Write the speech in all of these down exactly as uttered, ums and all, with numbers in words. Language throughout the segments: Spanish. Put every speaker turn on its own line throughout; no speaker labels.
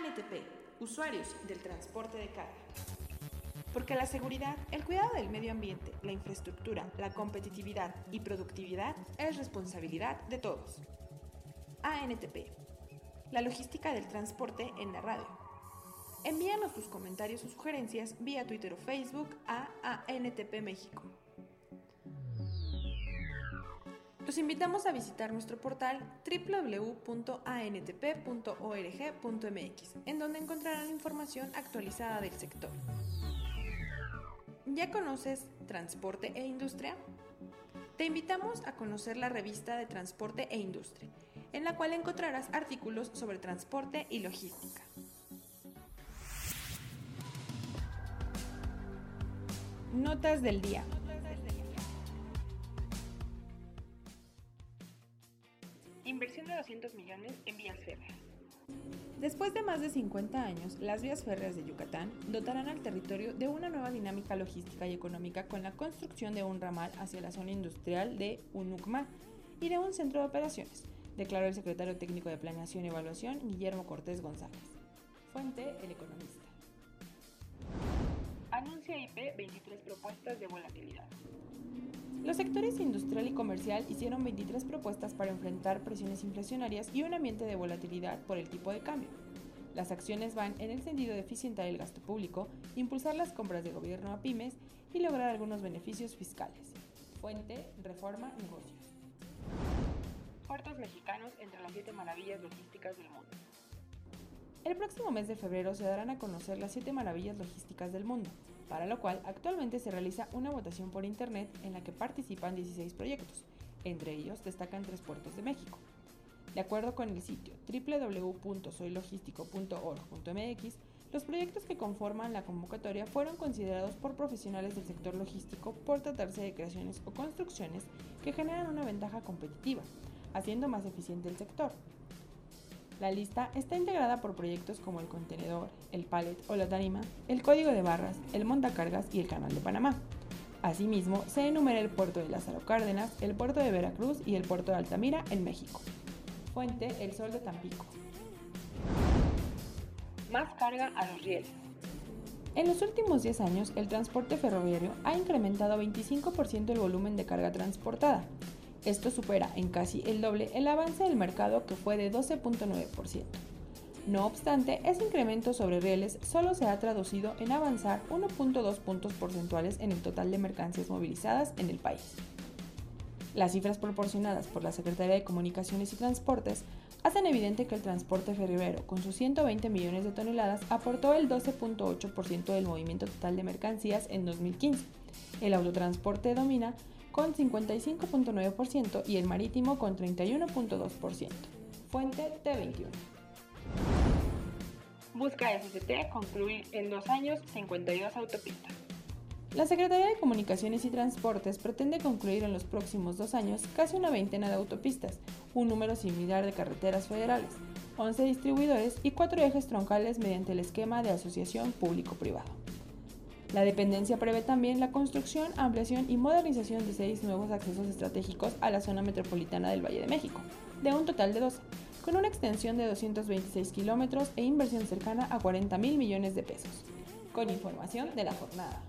A N T P, usuarios del transporte de carga. Porque la seguridad, el cuidado del medio ambiente, la infraestructura, la competitividad y productividad es responsabilidad de todos. A N T P, la logística del transporte en la radio. Envíanos tus comentarios o sugerencias vía Twitter o Facebook a A N T P México. Los invitamos a visitar nuestro portal doble u doble u doble u punto a n t p punto org punto m x, en donde encontrarán información actualizada del sector. ¿Ya conoces Transporte e Industria? Te invitamos a conocer la revista de Transporte e Industria, en la cual encontrarás artículos sobre transporte y logística. Notas del día. Inversión de doscientos millones en vías férreas. Después de más de cincuenta años, las vías férreas de Yucatán dotarán al territorio de una nueva dinámica logística y económica con la construcción de un ramal hacia la zona industrial de Unucma y de un centro de operaciones, declaró el secretario técnico de Planeación y Evaluación, Guillermo Cortés González. Fuente: El Economista. Anuncia I P veintitrés propuestas de volatilidad. Los sectores industrial y comercial hicieron veintitrés propuestas para enfrentar presiones inflacionarias y un ambiente de volatilidad por el tipo de cambio. Las acciones van en el sentido de eficientar el gasto público, impulsar las compras de gobierno a pymes y lograr algunos beneficios fiscales. Fuente: Reforma Negocios. Puertos mexicanos entre las siete maravillas logísticas del mundo. El próximo mes de febrero se darán a conocer las siete maravillas logísticas del mundo, para lo cual actualmente se realiza una votación por internet en la que participan dieciséis proyectos. Entre ellos destacan tres puertos de México. De acuerdo con el sitio doble u doble u doble u punto soy logístico punto org punto m x, los proyectos que conforman la convocatoria fueron considerados por profesionales del sector logístico por tratarse de creaciones o construcciones que generan una ventaja competitiva, haciendo más eficiente el sector. La lista está integrada por proyectos como el contenedor, el pallet o la tarima, el código de barras, el montacargas y el canal de Panamá. Asimismo, se enumera el puerto de Lázaro Cárdenas, el puerto de Veracruz y el puerto de Altamira en México. Fuente: El Sol de Tampico. Más carga a los rieles. En los últimos diez años, el transporte ferroviario ha incrementado veinticinco por ciento el volumen de carga transportada. Esto supera en casi el doble el avance del mercado, que fue de doce punto nueve por ciento. No obstante, ese incremento sobre rieles solo se ha traducido en avanzar uno punto dos puntos porcentuales en el total de mercancías movilizadas en el país. Las cifras proporcionadas por la Secretaría de Comunicaciones y Transportes hacen evidente que el transporte ferroviario, con sus ciento veinte millones de toneladas, aportó el doce punto ocho por ciento del movimiento total de mercancías en dos mil quince. El autotransporte domina con cincuenta y cinco punto nueve por ciento y el marítimo con treinta y uno punto dos por ciento. Fuente: T veintiuno. Busca S C T concluir en dos años cincuenta y dos autopistas. La Secretaría de Comunicaciones y Transportes pretende concluir en los próximos dos años casi una veintena de autopistas, un número similar de carreteras federales, once distribuidores y cuatro ejes troncales mediante el esquema de asociación público-privado. La dependencia prevé también la construcción, ampliación y modernización de seis nuevos accesos estratégicos a la zona metropolitana del Valle de México, de un total de doce, con una extensión de doscientos veintiséis kilómetros e inversión cercana a cuarenta mil millones de pesos. Con información de La Jornada.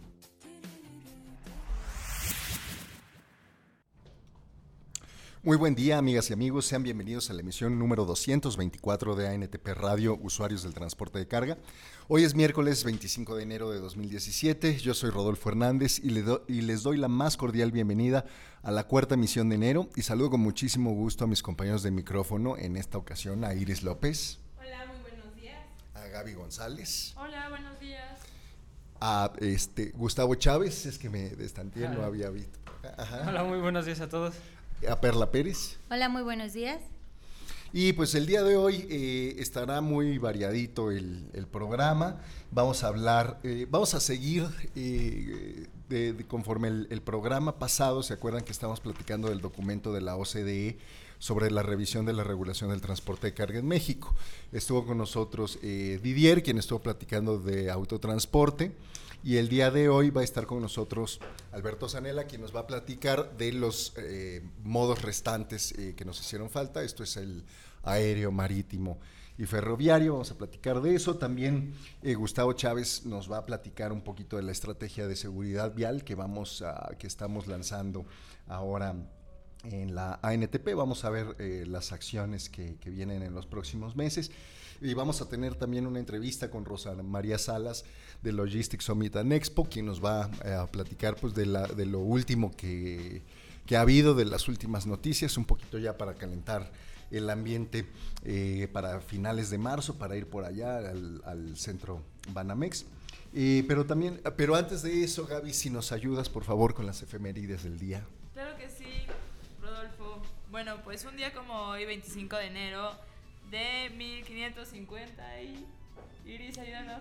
Muy buen día, amigas y amigos, sean bienvenidos a la emisión número doscientos veinticuatro de A N T P Radio, usuarios del transporte de carga. Hoy es miércoles veinticinco de enero de dos mil diecisiete, yo soy Rodolfo Hernández y, le do, y les doy la más cordial bienvenida a la cuarta emisión de enero y saludo con muchísimo gusto a mis compañeros de micrófono, en esta ocasión a Iris López.
Hola, muy buenos días.
A Gaby González.
Hola, buenos días.
A este Gustavo Chávez, es que me destanteé, no había visto.
Ajá. Hola, muy buenos días a todos.
A Perla Pérez.
Hola, muy buenos días.
Y pues el día de hoy eh, estará muy variadito el, el programa. Vamos a hablar, eh, vamos a seguir eh, de, de conforme el, el programa pasado. ¿Se acuerdan que estábamos platicando del documento de la O C D E sobre la revisión de la regulación del transporte de carga en México? Estuvo con nosotros eh, Didier, quien estuvo platicando de autotransporte. Y el día de hoy va a estar con nosotros Alberto Zanella, quien nos va a platicar de los eh, modos restantes eh, que nos hicieron falta. Esto es el aéreo, marítimo y ferroviario. Vamos a platicar de eso. También eh, Gustavo Chávez nos va a platicar un poquito de la estrategia de seguridad vial que vamos a, que estamos lanzando ahora en la A N T P. Vamos a ver eh, las acciones que, que vienen en los próximos meses. Y vamos a tener también una entrevista con Rosa María Salas de Logistics Summit and Expo, quien nos va eh, a platicar pues, de, la, de lo último que, que ha habido, de las últimas noticias, un poquito ya para calentar el ambiente eh, para finales de marzo, para ir por allá al, al centro Banamex. Eh, pero también, pero antes de eso, Gaby, si nos ayudas, por favor, con las efemérides del día.
Claro que sí, Rodolfo. Bueno, pues un día como hoy, veinticinco de enero de mil quinientos cincuenta y... Iris, ayúdanos.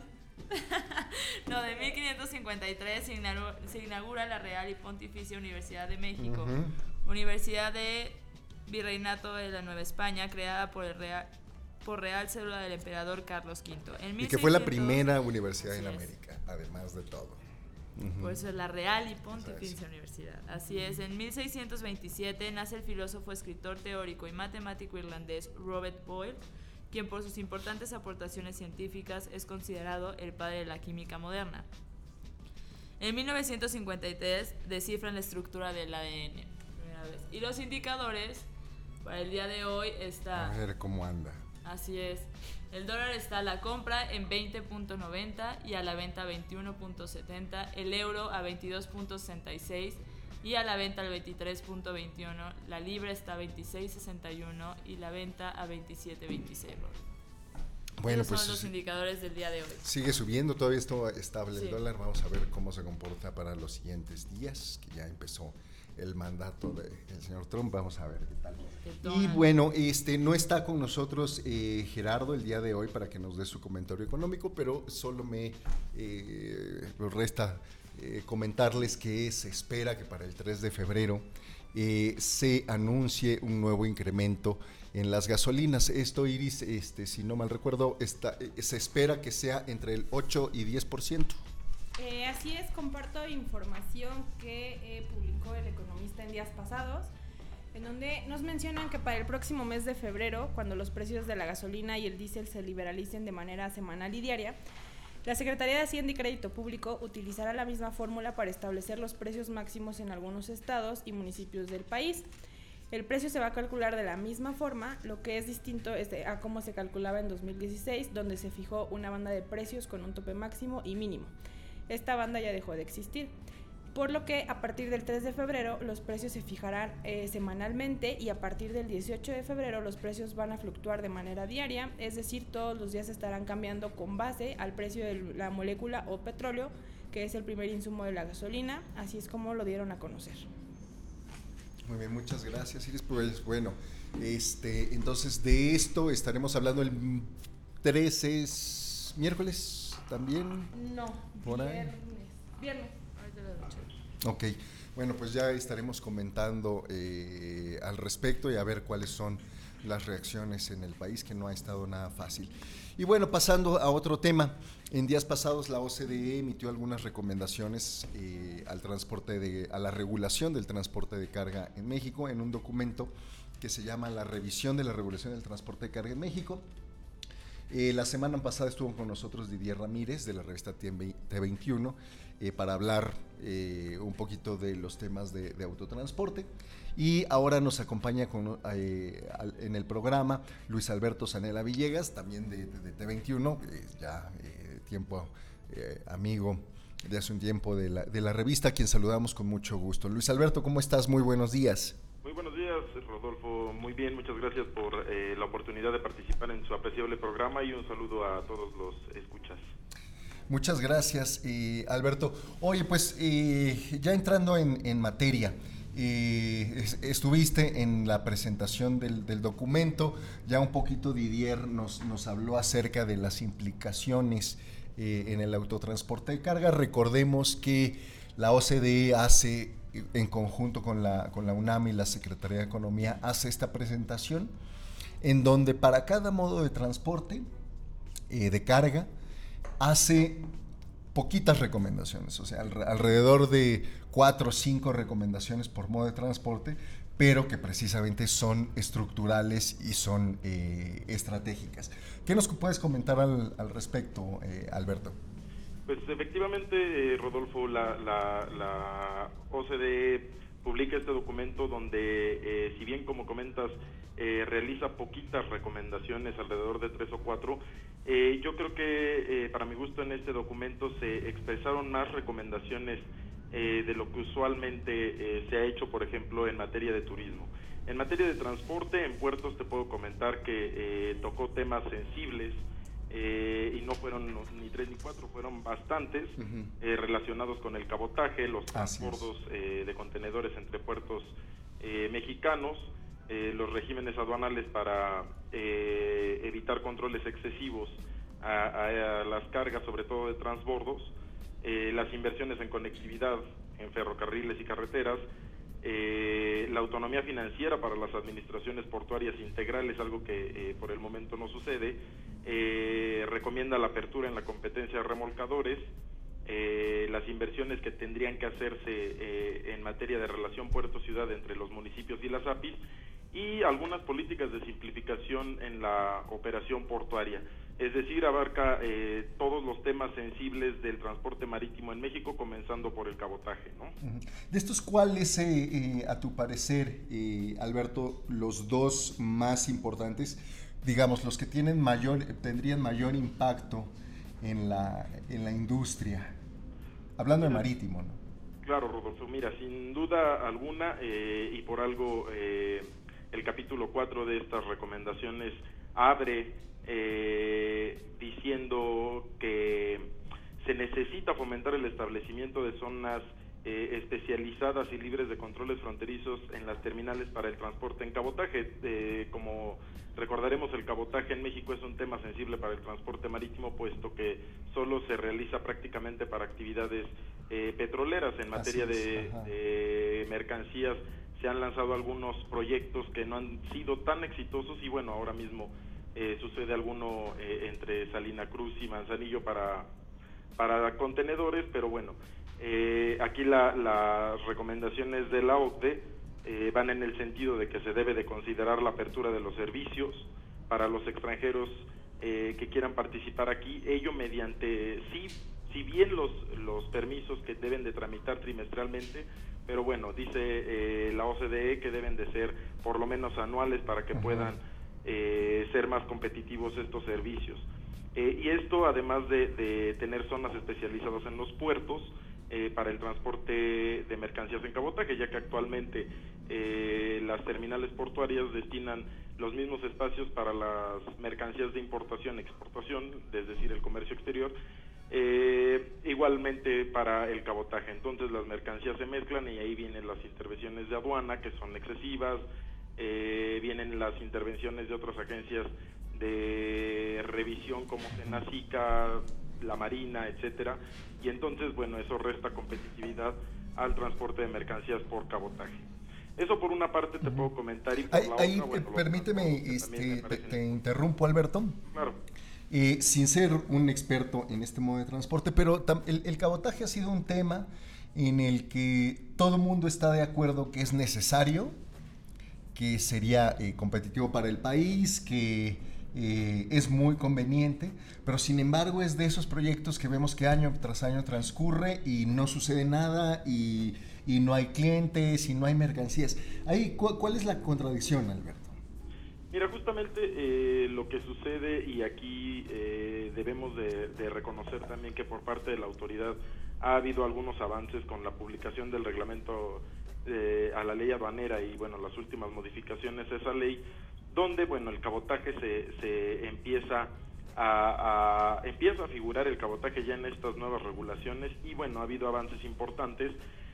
No, de mil quinientos cincuenta y tres se inaugura, se inaugura la Real y Pontificia Universidad de México, uh-huh. Universidad de Virreinato de la Nueva España, creada por el Real, por Real Cédula del Emperador Carlos quinto. En mil seiscientos,
y que fue la primera universidad en
es.
América, además de todo.
Uh-huh. Por eso es la Real y Pontificia Universidad. Así es, en mil seiscientos veintisiete nace el filósofo, escritor, teórico y matemático irlandés Robert Boyle, quien por sus importantes aportaciones científicas es considerado el padre de la química moderna. En mil novecientos cincuenta y tres descifran la estructura del A D N, primera vez. Y los indicadores para el día de hoy está...
A ver cómo anda.
Así es. El dólar está a la compra en veinte punto noventa y a la venta a veintiuno punto setenta, el euro a veintidós punto sesenta y seis y a la venta al veintitrés punto veintiuno, la libra está a veintiséis punto sesenta y uno y la venta a veintisiete punto veintiséis.
Bueno,
Esos
pues
son los indicadores del día de hoy.
Sigue subiendo, todavía está estable el
sí.
dólar. Vamos a ver cómo se comporta para los siguientes días, que ya empezó el mandato del señor Trump. Vamos a ver qué tal. Y bueno, este no está con nosotros eh, Gerardo el día de hoy para que nos dé su comentario económico, pero solo me eh, resta eh, comentarles que se espera que para el tres de febrero eh, se anuncie un nuevo incremento en las gasolinas. Esto, Iris, este, si no mal recuerdo, está, eh, se espera que sea entre el ocho y diez por ciento.
Eh, así es, comparto información que eh, publicó El Economista en días pasados, en donde nos mencionan que para el próximo mes de febrero, cuando los precios de la gasolina y el diésel se liberalicen de manera semanal y diaria, la Secretaría de Hacienda y Crédito Público utilizará la misma fórmula para establecer los precios máximos en algunos estados y municipios del país. El precio se va a calcular de la misma forma, lo que es distinto es de, a cómo se calculaba en dos mil dieciséis, donde se fijó una banda de precios con un tope máximo y mínimo. Esta banda ya dejó de existir, por lo que a partir del tres de febrero los precios se fijarán eh, semanalmente y a partir del dieciocho de febrero los precios van a fluctuar de manera diaria, es decir, todos los días estarán cambiando con base al precio de la molécula o petróleo, que es el primer insumo de la gasolina, así es como lo dieron a conocer.
Muy bien, muchas gracias, Iris. Pues bueno, este, entonces de esto estaremos hablando el trece, miércoles también.
No,
por
viernes.
Ahí.
Viernes.
Ok, bueno, pues ya estaremos comentando eh, al respecto y a ver cuáles son las reacciones en el país, que no ha estado nada fácil. Y bueno, pasando a otro tema, en días pasados la O C D E emitió algunas recomendaciones eh, al transporte de, a la regulación del transporte de carga en México en un documento que se llama La revisión de la regulación del transporte de carga en México. Eh, la semana pasada estuvo con nosotros Didier Ramírez de la revista T veintiuno eh, para hablar eh, un poquito de los temas de, de autotransporte, y ahora nos acompaña con, eh, al, en el programa Luis Alberto Zanella Villegas, también de, de, de T veintiuno, eh, ya eh, tiempo eh, amigo de hace un tiempo de la, de la revista, a quien saludamos con mucho gusto. Luis Alberto, ¿cómo estás? Muy buenos días.
Muy buenos días, Rodolfo. Muy bien, muchas gracias por eh, la oportunidad de participar en su apreciable programa y un saludo a todos los escuchas.
Muchas gracias, eh, Alberto. Oye, pues eh, ya entrando en, en materia, eh, estuviste en la presentación del, del documento, ya un poquito Didier nos, nos habló acerca de las implicaciones eh, en el autotransporte de carga. Recordemos que la O C D E hace, en conjunto con la, con la UNAM y la Secretaría de Economía, hace esta presentación en donde para cada modo de transporte eh, de carga hace poquitas recomendaciones, o sea, al, alrededor de cuatro o cinco recomendaciones por modo de transporte, pero que precisamente son estructurales y son eh, estratégicas. ¿Qué nos puedes comentar al, al respecto, eh, Alberto?
Pues efectivamente, eh, Rodolfo, la, la, la O C D E publica este documento donde, eh, si bien como comentas, eh, realiza poquitas recomendaciones, alrededor de tres o cuatro, eh, yo creo que eh, para mi gusto en este documento se expresaron más recomendaciones eh, de lo que usualmente eh, se ha hecho, por ejemplo, en materia de turismo. En materia de transporte, en puertos te puedo comentar que eh, tocó temas sensibles, Eh, y no fueron ni tres ni cuatro, fueron bastantes, uh-huh. eh, relacionados con el cabotaje, los transbordos eh, de contenedores entre puertos eh, mexicanos, eh, los regímenes aduanales para eh, evitar controles excesivos a, a, a las cargas, sobre todo de transbordos, eh, las inversiones en conectividad en ferrocarriles y carreteras, eh, la autonomía financiera para las administraciones portuarias integrales, algo que eh, por el momento no sucede. Eh, recomienda la apertura en la competencia de remolcadores, eh, las inversiones que tendrían que hacerse eh, en materia de relación puerto-ciudad entre los municipios y las A P Is, y algunas políticas de simplificación en la operación portuaria. Es decir, abarca eh, todos los temas sensibles del transporte marítimo en México, comenzando por el cabotaje, ¿no?
De estos, ¿cuáles, eh, eh, a tu parecer, eh, Alberto, los dos más importantes, digamos, los que tienen mayor, tendrían mayor impacto en la, en la industria? Hablando de marítimo, ¿no?
Claro, Rodolfo, mira, sin duda alguna, eh, y por algo eh, el capítulo cuatro de estas recomendaciones abre eh, diciendo que se necesita fomentar el establecimiento de zonas eh, especializadas y libres de controles fronterizos en las terminales para el transporte en cabotaje. Eh, como recordaremos, el cabotaje en México es un tema sensible para el transporte marítimo, puesto que solo se realiza prácticamente para actividades eh, petroleras. En materia de, de mercancías se han lanzado algunos proyectos que no han sido tan exitosos, y bueno, ahora mismo eh, sucede alguno eh, entre Salina Cruz y Manzanillo para, para contenedores, pero bueno, eh, aquí la, las recomendaciones de la O C D E Eh, van en el sentido de que se debe de considerar la apertura de los servicios para los extranjeros eh, que quieran participar aquí, ello mediante, sí, si bien los, los permisos que deben de tramitar trimestralmente, pero bueno, dice eh, la O C D E que deben de ser por lo menos anuales para que puedan eh, ser más competitivos estos servicios. Eh, y esto, además de, de tener zonas especializadas en los puertos, Eh, para el transporte de mercancías en cabotaje, ya que actualmente eh, las terminales portuarias destinan los mismos espacios para las mercancías de importación y exportación, es decir, el comercio exterior, eh, igualmente para el cabotaje. Entonces las mercancías se mezclan y ahí vienen las intervenciones de aduana, que son excesivas, eh, vienen las intervenciones de otras agencias de revisión como Senacica, la Marina, etcétera, y entonces, bueno, eso resta competitividad al transporte de mercancías por cabotaje. Eso por una parte te uh-huh. puedo comentar, y por
ahí,
la
ahí,
otra, bueno,
permíteme, este, te, te interrumpo, Alberto.
Claro.
Eh, sin ser un experto en este modo de transporte, pero tam, el, el cabotaje ha sido un tema en el que todo el mundo está de acuerdo que es necesario, que sería eh, competitivo para el país, que Eh, es muy conveniente, pero sin embargo es de esos proyectos que vemos que año tras año transcurre y no sucede nada, y, y no hay clientes y no hay mercancías. Ahí, ¿cu- ¿Cuál es la contradicción, Alberto?
Mira, justamente eh, lo que sucede, y aquí eh, debemos de, de reconocer también que por parte de la autoridad ha habido algunos avances con la publicación del reglamento eh, a la ley aduanera y bueno, las últimas modificaciones a esa ley, donde bueno, el cabotaje se, se empieza a, a empieza a figurar el cabotaje ya en estas nuevas regulaciones, y bueno, ha habido avances importantes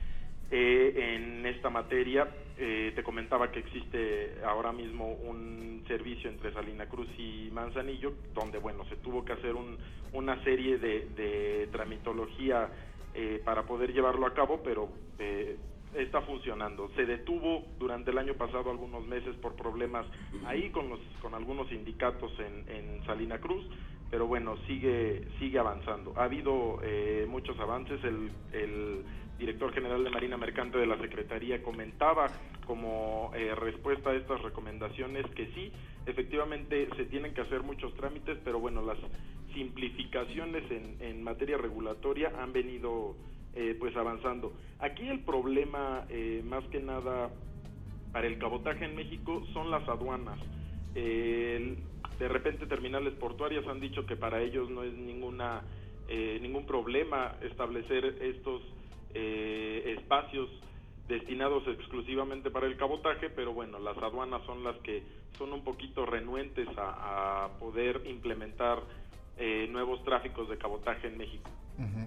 eh, en esta materia. Eh, te comentaba que existe ahora mismo un servicio entre Salina Cruz y Manzanillo, donde bueno, se tuvo que hacer un, una serie de, de tramitología eh, para poder llevarlo a cabo, pero eh, está funcionando. Se detuvo durante el año pasado algunos meses por problemas ahí con los con algunos sindicatos en, en Salina Cruz. pero bueno, sigue sigue avanzando. Ha habido eh, muchos avances. El, el director general de Marina Mercante de la Secretaría comentaba como eh, respuesta a estas recomendaciones que sí, efectivamente se tienen que hacer muchos trámites, pero bueno, las simplificaciones en, en materia regulatoria han venido eh, pues avanzando. Aquí el problema eh, más que nada para el cabotaje en México son las aduanas. Eh, el, de repente terminales portuarias han dicho que para ellos no es ninguna eh, ningún problema establecer estos eh, espacios destinados exclusivamente para el cabotaje, pero bueno, las aduanas son las que son un poquito renuentes a, a poder implementar eh, nuevos tráficos de cabotaje en México.
Uh-huh.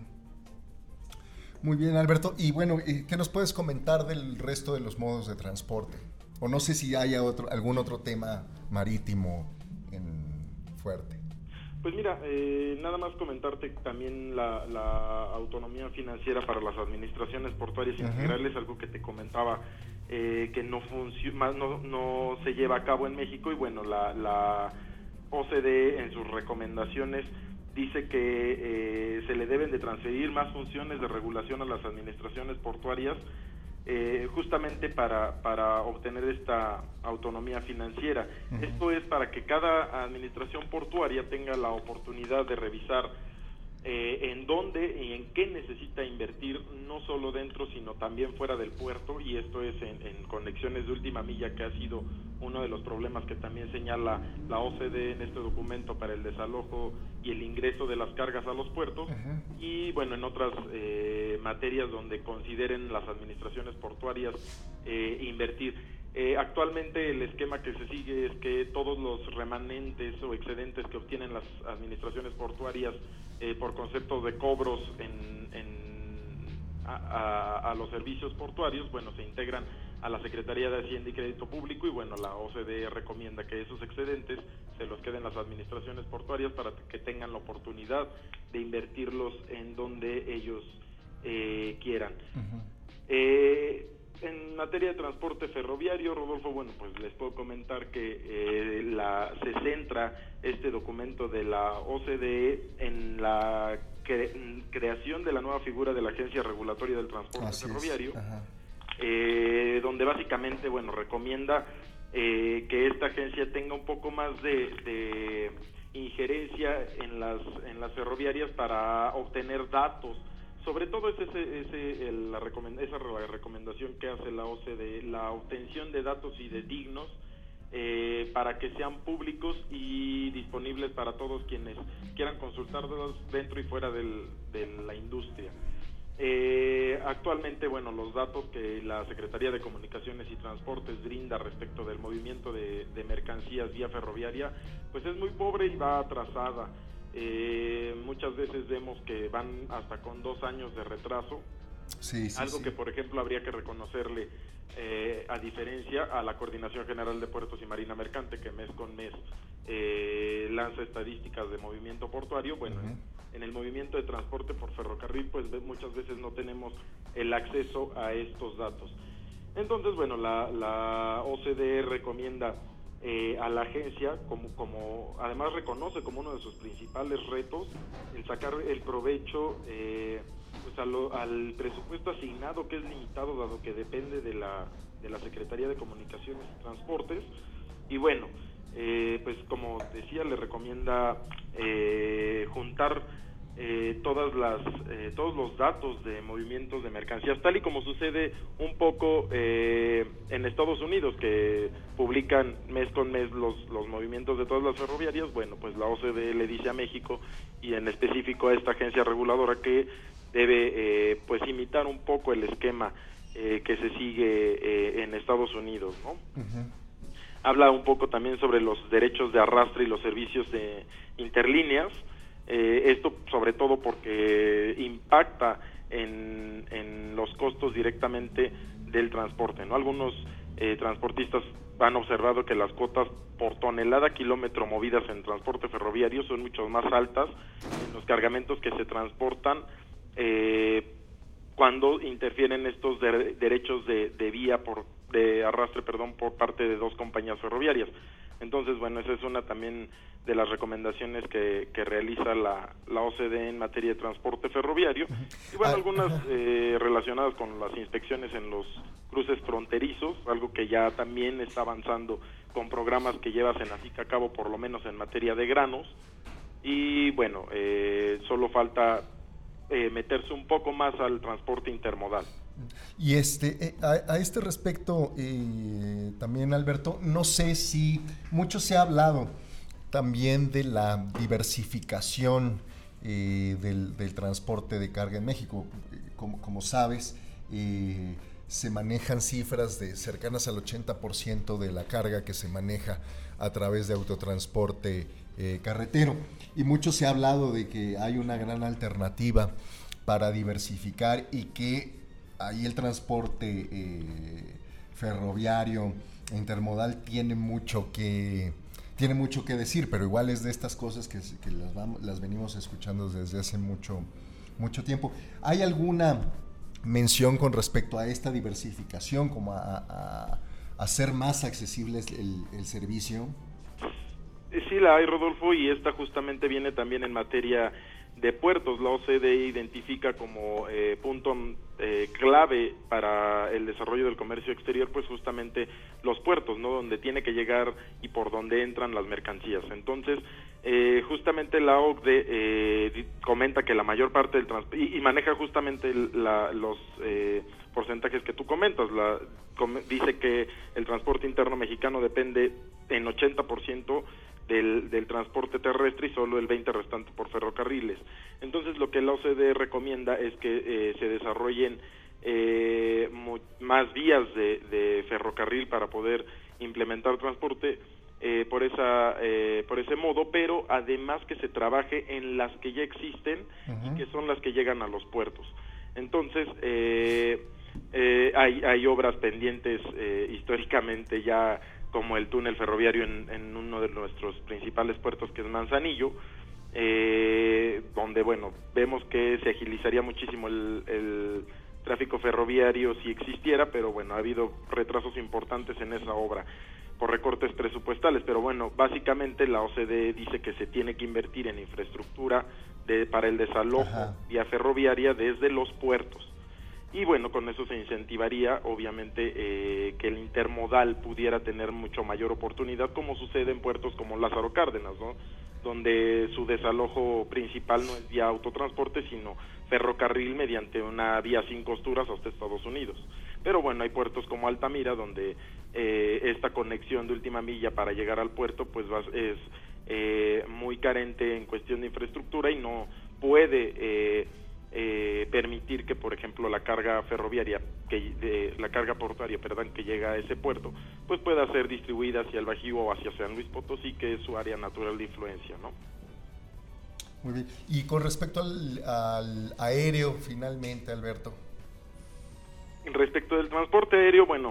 Muy bien, Alberto. Y bueno, ¿qué nos puedes comentar del resto de los modos de transporte? O no sé si haya otro, algún otro tema marítimo en fuerte.
Pues mira, eh, nada más comentarte también la, la autonomía financiera para las administraciones portuarias uh-huh. integrales, algo que te comentaba eh, que no, funciona, no, no se lleva a cabo en México, y bueno, la, la O C D E en sus recomendaciones dice que eh, se le deben de transferir más funciones de regulación a las administraciones portuarias, eh, justamente para, para obtener esta autonomía financiera. Uh-huh. Esto es para que cada administración portuaria tenga la oportunidad de revisar eh, en dónde y en qué necesita invertir, no solo dentro, sino también fuera del puerto, y esto es en, en conexiones de última milla, que ha sido uno de los problemas que también señala la O C D E en este documento para el desalojo y el ingreso de las cargas a los puertos. Uh-huh. Y bueno, en otras eh, materias donde consideren las administraciones portuarias eh, invertir. Eh, actualmente el esquema que se sigue es que todos los remanentes o excedentes que obtienen las administraciones portuarias eh, por conceptos de cobros en, en a, a, a los servicios portuarios, bueno, se integran a la Secretaría de Hacienda y Crédito Público, y bueno, la O C D E recomienda que esos excedentes se los queden las administraciones portuarias para que tengan la oportunidad de invertirlos en donde ellos eh, quieran. Uh-huh. Eh, en materia de transporte ferroviario, Rodolfo, bueno, pues les puedo comentar que eh, la, se centra este documento de la O C D E en la cre- creación de la nueva figura de la Agencia Regulatoria del Transporte Así Ferroviario, eh, donde básicamente, bueno, recomienda eh, que esta agencia tenga un poco más de, de injerencia en las, en las ferroviarias para obtener datos. Sobre todo es ese, ese, el, la recomend- esa la recomendación que hace la O C D E, la obtención de datos fidedignos eh, para que sean públicos y disponibles para todos quienes quieran consultarlos dentro y fuera del, de la industria. Eh, actualmente, bueno, los datos que la Secretaría de Comunicaciones y Transportes brinda respecto del movimiento de, de mercancías vía ferroviaria, pues es muy pobre y va atrasada. Eh, muchas veces vemos que van hasta con dos años de retraso, sí, sí, algo sí. que por ejemplo habría que reconocerle eh, a diferencia a la Coordinación General de Puertos y Marina Mercante, que mes con mes eh, lanza estadísticas de movimiento portuario. Bueno, uh-huh. en, en el movimiento de transporte por ferrocarril pues muchas veces no tenemos el acceso a estos datos. Entonces, bueno, la, la O C D E recomienda Eh, a la agencia, como, como además reconoce como uno de sus principales retos, el sacar el provecho eh, pues a lo, al presupuesto asignado, que es limitado dado que depende de la, de la Secretaría de Comunicaciones y Transportes. Y bueno, eh, pues como decía, le recomienda eh, juntar Eh, todas las eh, todos los datos de movimientos de mercancías, tal y como sucede un poco eh, en Estados Unidos, que publican mes con mes los los movimientos de todas las ferroviarias. Bueno, pues la O C D E le dice a México, y en específico a esta agencia reguladora, que debe eh, pues imitar un poco el esquema eh, que se sigue eh, en Estados Unidos, ¿no? Uh-huh. Habla un poco también sobre los derechos de arrastre y los servicios de interlíneas. Eh, esto sobre todo porque impacta en, en los costos directamente del transporte, ¿no? Algunos eh, transportistas han observado que las cuotas por tonelada kilómetro movidas en transporte ferroviario son mucho más altas en los cargamentos que se transportan eh, cuando interfieren estos de, derechos de, de vía por de arrastre, perdón, por parte de dos compañías ferroviarias. Entonces, bueno, esa es una también de las recomendaciones que, que realiza la, la O C D E en materia de transporte ferroviario. Y bueno, algunas eh, relacionadas con las inspecciones en los cruces fronterizos, algo que ya también está avanzando con programas que lleva Senacica a cabo, por lo menos en materia de granos. Y bueno, eh, solo falta eh, meterse un poco más al transporte intermodal.
Y este, eh, a, a este respecto, eh, también Alberto, no sé si mucho se ha hablado también de la diversificación eh, del, del transporte de carga en México. Como, como sabes, eh, se manejan cifras de cercanas al ochenta por ciento de la carga que se maneja a través de autotransporte eh, carretero. Y mucho se ha hablado de que hay una gran alternativa para diversificar y que ahí el transporte eh, ferroviario intermodal tiene mucho que tiene mucho que decir, pero igual es de estas cosas que, que las, vamos, las venimos escuchando desde hace mucho, mucho tiempo. ¿Hay alguna mención con respecto a esta diversificación, como a, a, a hacer más accesible el, el servicio?
Sí, la hay, Rodolfo, y esta justamente viene también en materia de puertos. La O C D E identifica como eh, punto eh, clave para el desarrollo del comercio exterior, pues justamente los puertos, ¿no? Donde tiene que llegar y por donde entran las mercancías. Entonces, eh, justamente la O C D E eh, comenta que la mayor parte del transporte, y, y maneja justamente la, los eh, porcentajes que tú comentas, la, com, dice que el transporte interno mexicano depende en ochenta por ciento Del, del transporte terrestre y solo el veinte por ciento restante por ferrocarriles. Entonces, lo que la O C D E recomienda es que eh, se desarrollen eh, mu- más vías de, de ferrocarril para poder implementar transporte eh, por esa eh, por ese modo, pero además que se trabaje en las que ya existen uh-huh. y que son las que llegan a los puertos. Entonces, eh, eh, hay, hay obras pendientes eh, históricamente ya, como el túnel ferroviario en, en uno de nuestros principales puertos, que es Manzanillo, eh, donde, bueno, vemos que se agilizaría muchísimo el, el tráfico ferroviario si existiera, pero bueno, ha habido retrasos importantes en esa obra por recortes presupuestales, pero bueno, básicamente la O C D E dice que se tiene que invertir en infraestructura de, para el desalojo Ajá. vía ferroviaria desde los puertos. Y bueno, con eso se incentivaría, obviamente, eh, que el intermodal pudiera tener mucho mayor oportunidad, como sucede en puertos como Lázaro Cárdenas, ¿no? Donde su desalojo principal no es vía autotransporte, sino ferrocarril mediante una vía sin costuras hasta Estados Unidos. Pero bueno, hay puertos como Altamira, donde eh, esta conexión de última milla para llegar al puerto pues va, es eh, muy carente en cuestión de infraestructura y no puede eh, Eh, permitir que, por ejemplo, la carga ferroviaria, que eh, la carga portuaria, perdón, que llega a ese puerto, pues pueda ser distribuida hacia el Bajío o hacia San Luis Potosí, que es su área natural de influencia, ¿no?
Muy bien. Y con respecto al, al aéreo, finalmente, Alberto.
Respecto del transporte aéreo, bueno,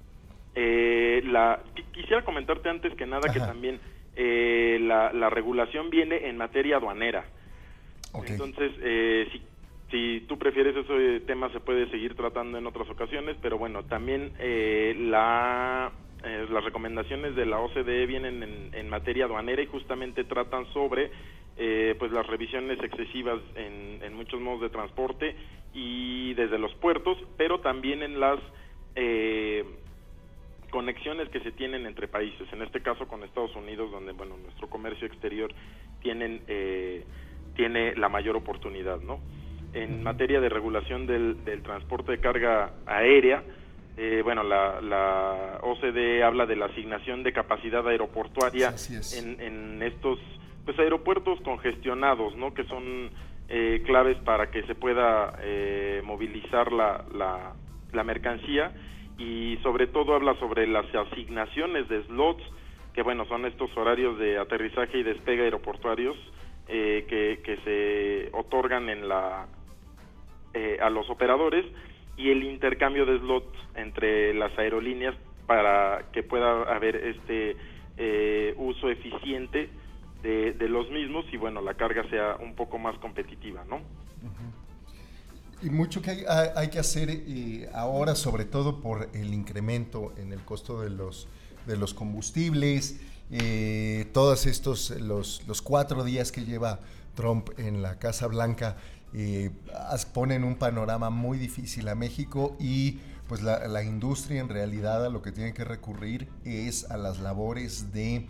eh, la quisiera comentarte antes que nada Ajá. que también eh, la, la regulación viene en materia aduanera. Okay. Entonces, eh, si Si tú prefieres ese tema se puede seguir tratando en otras ocasiones, pero bueno, también eh, la, eh, las recomendaciones de la O C D E vienen en, en materia aduanera y justamente tratan sobre eh, pues las revisiones excesivas en, en muchos modos de transporte y desde los puertos, pero también en las eh, conexiones que se tienen entre países, en este caso con Estados Unidos, donde bueno nuestro comercio exterior tienen eh, tiene la mayor oportunidad, ¿no? En materia de regulación del, del transporte de carga aérea, eh, bueno, la, la O C D E habla de la asignación de capacidad aeroportuaria en, en estos pues aeropuertos congestionados, ¿no? Que son eh, claves para que se pueda eh, movilizar la, la, la mercancía, y sobre todo habla sobre las asignaciones de slots, que bueno, son estos horarios de aterrizaje y despegue aeroportuarios eh, que, que se otorgan en la Eh, a los operadores, y el intercambio de slots entre las aerolíneas para que pueda haber este eh, uso eficiente de, de los mismos y bueno, la carga sea un poco más competitiva, ¿no?
Uh-huh. Y mucho que hay, hay que hacer eh, ahora, sobre todo por el incremento en el costo de los, de los combustibles eh, todos estos, los, los cuatro días que lleva Trump en la Casa Blanca, eh, ponen un panorama muy difícil a México y pues la, la industria en realidad a lo que tiene que recurrir es a las labores de,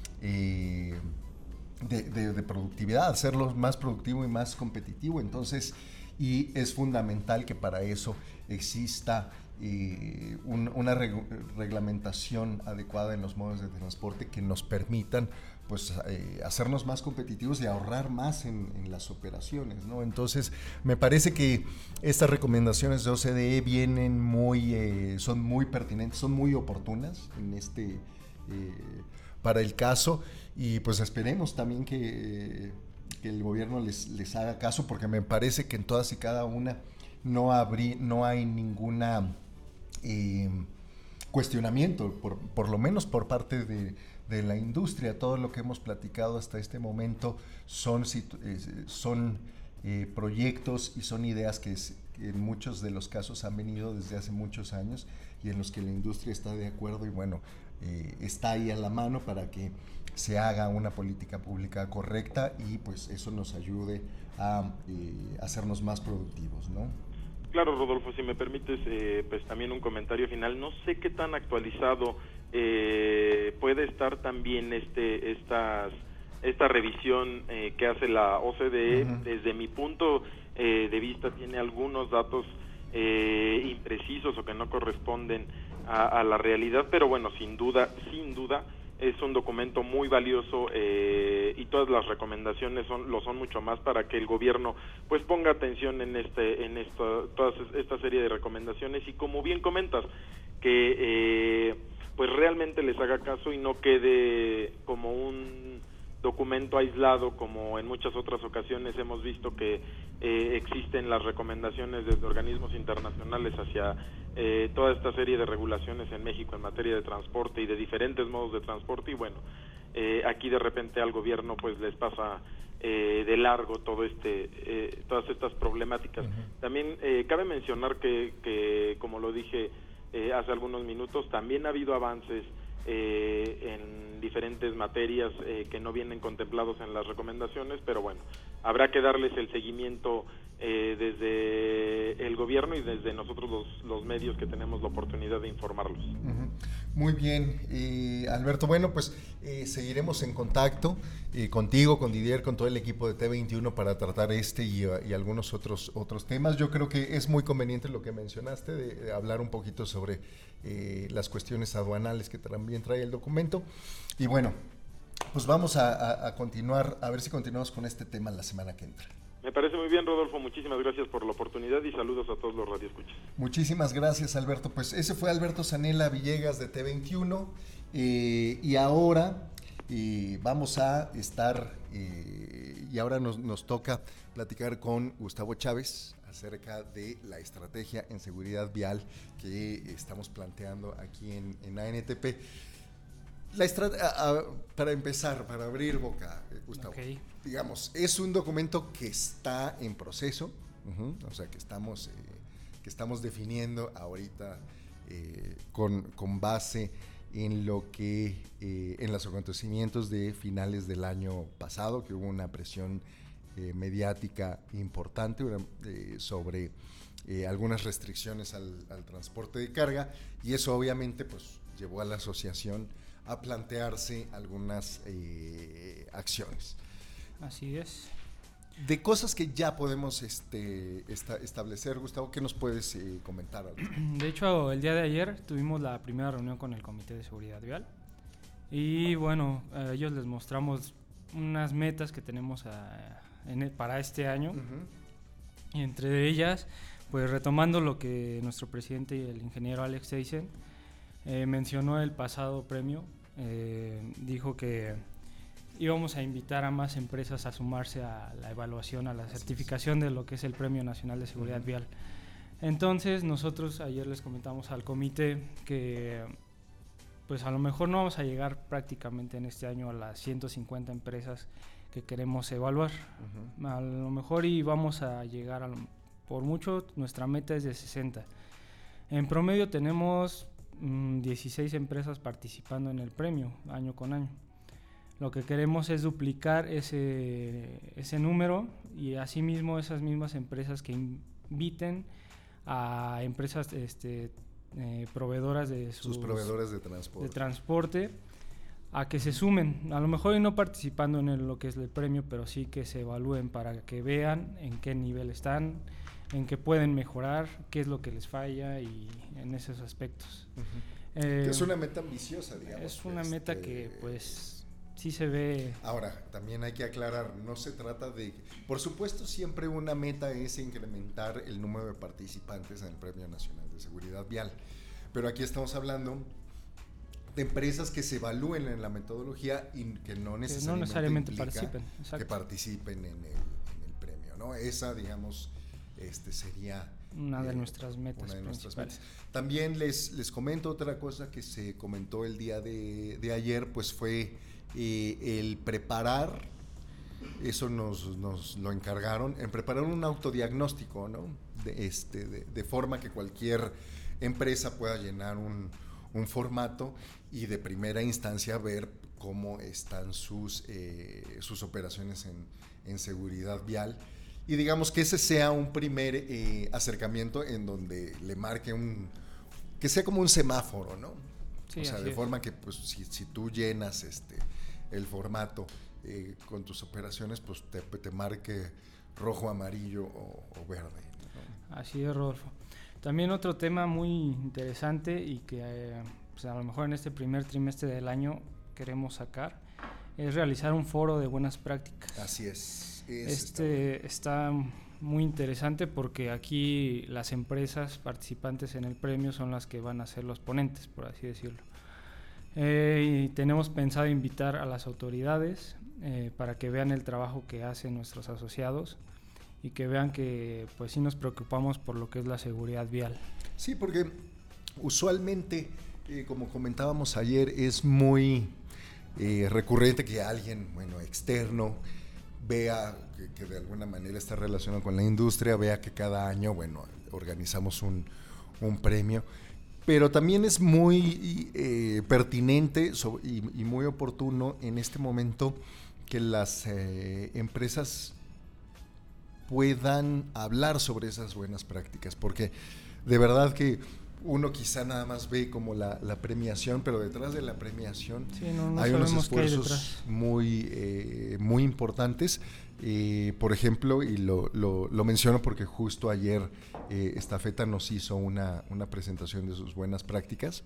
eh, de, de, de productividad, hacerlo más productivo y más competitivo. Entonces, y es fundamental que para eso exista eh, un, una reg- reglamentación adecuada en los modos de transporte que nos permitan pues eh, hacernos más competitivos y ahorrar más en, en las operaciones, ¿no? Entonces, me parece que estas recomendaciones de O C D E vienen muy, eh, son muy pertinentes, son muy oportunas en este, eh, para el caso, y pues esperemos también que, eh, que el gobierno les, les haga caso, porque me parece que en todas y cada una no, habrí, no hay ninguna eh, cuestionamiento, por, por lo menos por parte de de la industria. Todo lo que hemos platicado hasta este momento son, son eh, proyectos y son ideas que, es, que en muchos de los casos han venido desde hace muchos años y en los que la industria está de acuerdo y bueno, eh, está ahí a la mano para que se haga una política pública correcta y pues eso nos ayude a eh, hacernos más productivos, ¿no?
Claro, Rodolfo, si me permites, eh, pues también un comentario final. No sé qué tan actualizado eh, puede estar también este estas esta revisión eh, que hace la O C D E. Uh-huh. Desde mi punto eh, de vista tiene algunos datos eh, imprecisos o que no corresponden a, a la realidad, pero bueno, sin duda, sin duda es un documento muy valioso eh, y todas las recomendaciones son lo son mucho más para que el gobierno pues ponga atención en este en esto toda esta serie de recomendaciones y como bien comentas que eh, pues realmente les haga caso y no quede como un documento aislado como en muchas otras ocasiones hemos visto que eh, existen las recomendaciones desde organismos internacionales hacia eh, toda esta serie de regulaciones en México en materia de transporte y de diferentes modos de transporte y bueno, eh, aquí de repente al gobierno pues les pasa eh, de largo todo este eh, todas estas problemáticas. Uh-huh. También eh, cabe mencionar que, que como lo dije eh, hace algunos minutos, también ha habido avances Eh, en diferentes materias eh, que no vienen contemplados en las recomendaciones, pero bueno, habrá que darles el seguimiento eh, desde el gobierno y desde nosotros los, los medios que tenemos la oportunidad de informarlos.
Uh-huh. Muy bien, eh, Alberto, bueno, pues eh, seguiremos en contacto eh, contigo, con Didier, con todo el equipo de T veintiuno para tratar este y, y algunos otros, otros temas. Yo creo que es muy conveniente lo que mencionaste, de, de hablar un poquito sobre eh, las cuestiones aduanales que también trae el documento. Y bueno, pues vamos a, a, a continuar, a ver si continuamos con este tema la semana que entra.
Me parece muy bien, Rodolfo, muchísimas gracias por la oportunidad y saludos a todos los radioescuchas.
Muchísimas gracias, Alberto. Pues ese fue Alberto Zanella Villegas de T veintiuno eh, y ahora eh, vamos a estar, eh, y ahora nos, nos toca platicar con Gustavo Chávez acerca de la estrategia en seguridad vial que estamos planteando aquí en, en A N T P. La estrate- a, a, para empezar, para abrir boca, Gustavo, okay. Digamos, es un documento que está en proceso, uh-huh, o sea, que estamos, eh, que estamos definiendo ahorita eh, con, con base en lo que, eh, en los acontecimientos de finales del año pasado, que hubo una presión eh, mediática importante una, eh, sobre eh, algunas restricciones al, al transporte de carga, y eso obviamente pues llevó a la asociación a plantearse algunas eh, acciones.
Así es.
De cosas que ya podemos este, esta, establecer, Gustavo, ¿qué nos puedes eh, comentar?
De hecho, el día de ayer tuvimos la primera reunión con el Comité de Seguridad Vial y bueno, a ellos les mostramos unas metas que tenemos a, en el, para este año. Uh-huh. Y entre ellas, pues retomando lo que nuestro presidente y el ingeniero Alex Seisen eh, mencionó el pasado premio, eh, dijo que íbamos a invitar a más empresas a sumarse a la evaluación, a la certificación de lo que es el Premio Nacional de Seguridad uh-huh. Vial. Entonces nosotros ayer les comentamos al comité que pues a lo mejor no vamos a llegar prácticamente en este año a las ciento cincuenta empresas que queremos evaluar. Uh-huh. A lo mejor y vamos a llegar a lo, por mucho, nuestra meta es de sesenta. En promedio tenemos mmm, dieciséis empresas participando en el premio año con año. Lo que queremos es duplicar ese, ese número y asimismo esas mismas empresas que inviten a empresas este, eh, proveedoras de sus,
sus proveedores de transporte.
de transporte a que se sumen, a lo mejor y no participando en el, lo que es el premio, pero sí que se evalúen para que vean en qué nivel están, en qué pueden mejorar, qué es lo que les falla y en esos aspectos.
Uh-huh.
Eh,
es una meta ambiciosa, digamos.
Es una
este,
meta que pues sí se ve.
Ahora, también hay que aclarar, no se trata de... Por supuesto, siempre una meta es incrementar el número de participantes en el Premio Nacional de Seguridad Vial, pero aquí estamos hablando de empresas que se evalúen en la metodología y que no necesariamente,
que no necesariamente participen,
que participen en el, en el premio, ¿no? Esa, digamos, este sería
una de
eh,
nuestras metas
una de nuestras
principales.
metas. También les, les comento otra cosa que se comentó el día de, de ayer, pues fue eh, el preparar, eso nos, nos lo encargaron, en preparar un autodiagnóstico, ¿no? De, este, de, de forma que cualquier empresa pueda llenar un, un formato y de primera instancia ver cómo están sus, eh, sus operaciones en, en seguridad vial. Y digamos que ese sea un primer eh, acercamiento en donde le marque un, que sea como un semáforo, ¿no?
Sí,
o sea, de
es.
forma que pues si, si tú llenas este el formato eh, con tus operaciones, pues te, te marque rojo, amarillo o, o verde, ¿no?
Así es, Rodolfo. También otro tema muy interesante y que eh, pues a lo mejor en este primer trimestre del año queremos sacar es realizar un foro de buenas prácticas.
Así es.
Este está, está muy interesante porque aquí las empresas participantes en el premio son las que van a ser los ponentes, por así decirlo. Eh, y tenemos pensado invitar a las autoridades eh, para que vean el trabajo que hacen nuestros asociados y que vean que pues sí nos preocupamos por lo que es la seguridad vial.
Sí, porque usualmente, eh, como comentábamos ayer, es muy eh, recurrente que alguien, bueno, externo, vea que, que de alguna manera está relacionado con la industria, vea que cada año, bueno, organizamos un, un premio, pero también es muy eh, pertinente so, y, y muy oportuno en este momento que las eh, empresas puedan hablar sobre esas buenas prácticas, porque de verdad que uno quizá nada más ve como la, la premiación, pero detrás de la premiación
sí, no, no
hay unos esfuerzos
hay
muy, eh, muy importantes. Eh, por ejemplo, y lo, lo, lo menciono porque justo ayer eh, Estafeta nos hizo una, una presentación de sus buenas prácticas.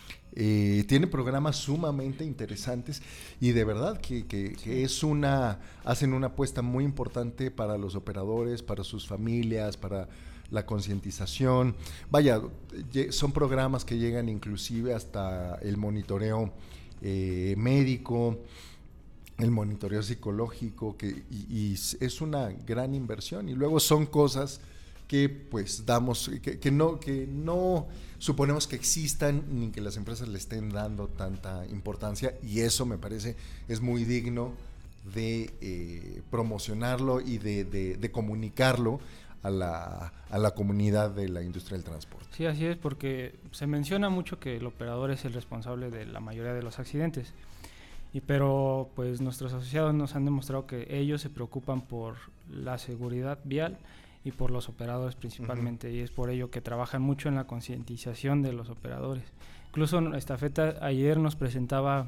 Eh, tiene programas sumamente interesantes y de verdad que, que, sí. que es una, hacen una apuesta muy importante para los operadores, para sus familias, para la concientización. Vaya, son programas que llegan inclusive hasta el monitoreo eh, médico, el monitoreo psicológico, que, y, y es una gran inversión. Y luego son cosas que pues damos, que, que, no, que no suponemos que existan ni que las empresas le estén dando tanta importancia, y eso me parece es muy digno de eh, promocionarlo y de, de, de comunicarlo a la, a la comunidad de la industria del transporte.
Sí, así es, porque se menciona mucho que el operador es el responsable de la mayoría de los accidentes, y pero pues nuestros asociados nos han demostrado que ellos se preocupan por la seguridad vial y por los operadores principalmente, uh-huh. y es por ello que trabajan mucho en la concientización de los operadores. Incluso Estafeta ayer nos presentaba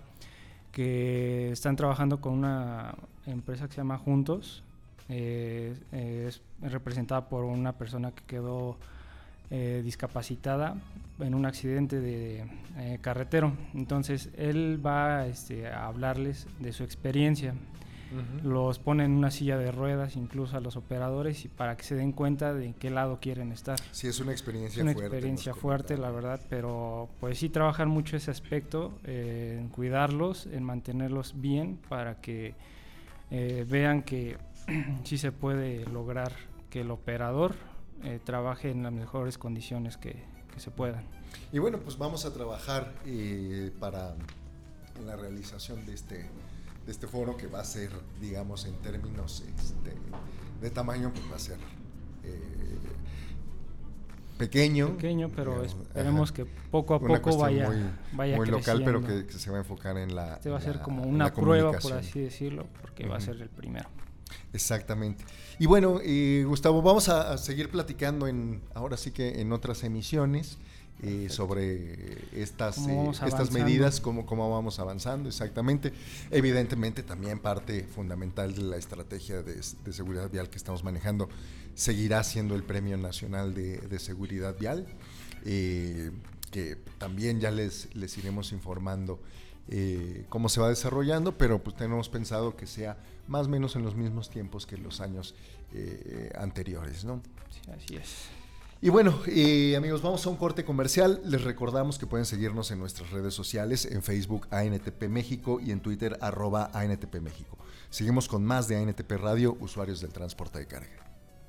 que están trabajando con una empresa que se llama Juntos, eh, eh, es representada por una persona que quedó eh, discapacitada en un accidente de eh, carretero. Entonces él va este, a hablarles de su experiencia. Uh-huh. Los pone en una silla de ruedas incluso a los operadores, y para que se den cuenta de en qué lado quieren estar.
Sí, es una experiencia
es una
fuerte.
experiencia fuerte, la verdad, pero pues sí trabajan mucho ese aspecto, eh, en cuidarlos, en mantenerlos bien, para que eh, vean que sí se puede lograr que el operador eh, trabaje en las mejores condiciones que, que se puedan.
Y bueno, pues vamos a trabajar eh, para en la realización de este de este foro, que va a ser, digamos, en términos este, de tamaño, pues va a ser eh, pequeño.
Pequeño, pero
digamos,
esperemos
ajá.
que poco a
Una
poco
cuestión
vaya,
muy,
vaya
muy local, pero
creciendo.
que, que se va a enfocar en la
Este va a ser
la-
como
en
una
la
prueba, por
comunicación.
así decirlo, porque va a
Ujú.
ser el primero.
Exactamente. Y bueno, eh, Gustavo, vamos a, a seguir platicando en, ahora sí que en otras emisiones eh, sobre estas,
Cómo
eh,
vamos
estas
avanzando.
medidas, cómo, cómo vamos avanzando, exactamente. Evidentemente también parte fundamental de la estrategia de, de seguridad vial que estamos manejando seguirá siendo el Premio Nacional de, de Seguridad Vial, eh, que también ya les, les iremos informando eh, cómo se va desarrollando, pero pues tenemos pensado que sea más o menos en los mismos tiempos que los años eh, anteriores, ¿no?
Sí, así es.
Y bueno, eh, amigos, vamos a un corte comercial. Les recordamos que pueden seguirnos en nuestras redes sociales, en Facebook A N T P México y en Twitter arroba A N T P México. Seguimos con más de A N T P Radio, usuarios del transporte de carga.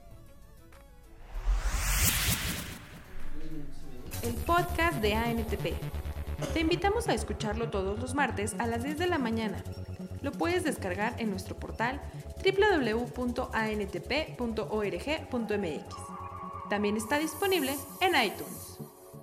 El podcast de A N T P. Te invitamos a escucharlo todos los martes a las diez de la mañana. Lo puedes descargar en nuestro portal doble u doble u doble u punto a n t p punto org punto m x. También está disponible en iTunes.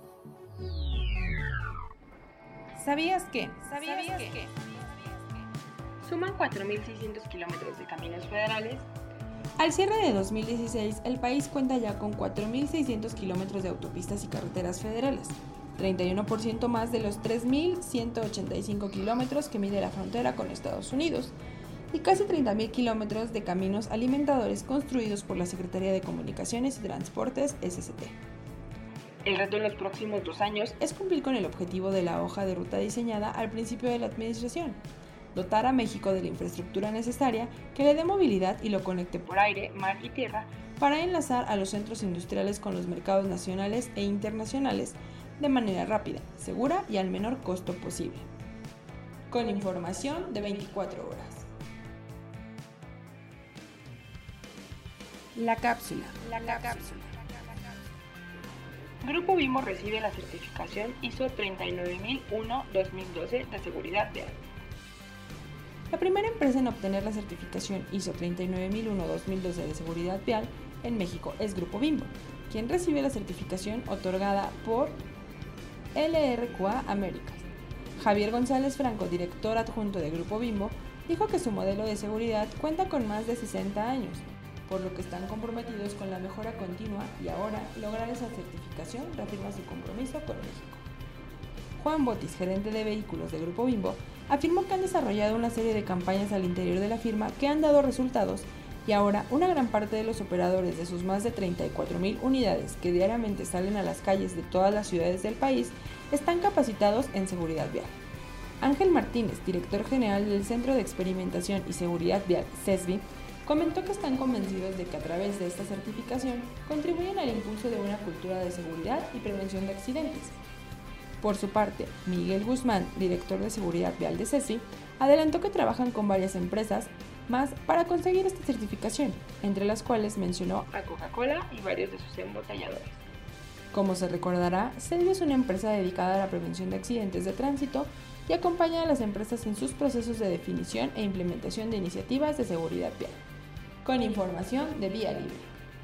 ¿Sabías que? ¿Sabías, ¿Sabías que? que? Suman cuatro mil seiscientos kilómetros de caminos federales. Al cierre de dos mil dieciséis, el país cuenta ya con cuatro mil seiscientos kilómetros de autopistas y carreteras federales, treinta y uno por ciento más de los tres mil ciento ochenta y cinco kilómetros que mide la frontera con Estados Unidos, y casi treinta mil kilómetros de caminos alimentadores construidos por la Secretaría de Comunicaciones y Transportes, S C T. El reto en los próximos dos años es cumplir con el objetivo de la hoja de ruta diseñada al principio de la administración: dotar a México de la infraestructura necesaria que le dé movilidad y lo conecte por aire, mar y tierra para enlazar a los centros industriales con los mercados nacionales e internacionales de manera rápida, segura y al menor costo posible. Con información de veinticuatro horas. La cápsula. La, la cápsula. Grupo Bimbo recibe la certificación I S O treinta y nueve mil uno dos mil doce de seguridad vial. La primera empresa en obtener la certificación I S O treinta y nueve mil uno dos mil doce de seguridad vial en México es Grupo Bimbo, quien recibe la certificación otorgada por L R Q A Américas. Javier González Franco, director adjunto de Grupo Bimbo, dijo que su modelo de seguridad cuenta con más de sesenta años, por lo que están comprometidos con la mejora continua y ahora lograr esa certificación reafirma su compromiso con México. Juan Botis, gerente de vehículos de Grupo Bimbo, afirmó que han desarrollado una serie de campañas al interior de la firma que han dado resultados y ahora una gran parte de los operadores de sus más de treinta y cuatro mil unidades que diariamente salen a las calles de todas las ciudades del país están capacitados en seguridad vial. Ángel Martínez, director general del Centro de Experimentación y Seguridad Vial, CESVI, comentó que están convencidos de que a través de esta certificación contribuyen al impulso de una cultura de seguridad y prevención de accidentes. Por su parte, Miguel Guzmán, director de Seguridad Vial de CESVI, adelantó que trabajan con varias empresas más para conseguir esta certificación, entre las cuales mencionó a Coca-Cola y varios de sus embotelladores. Como se recordará, CESVI es una empresa dedicada a la prevención de accidentes de tránsito y acompaña a las empresas en sus procesos de definición e implementación de iniciativas de seguridad vial. Con información de Vía Libre.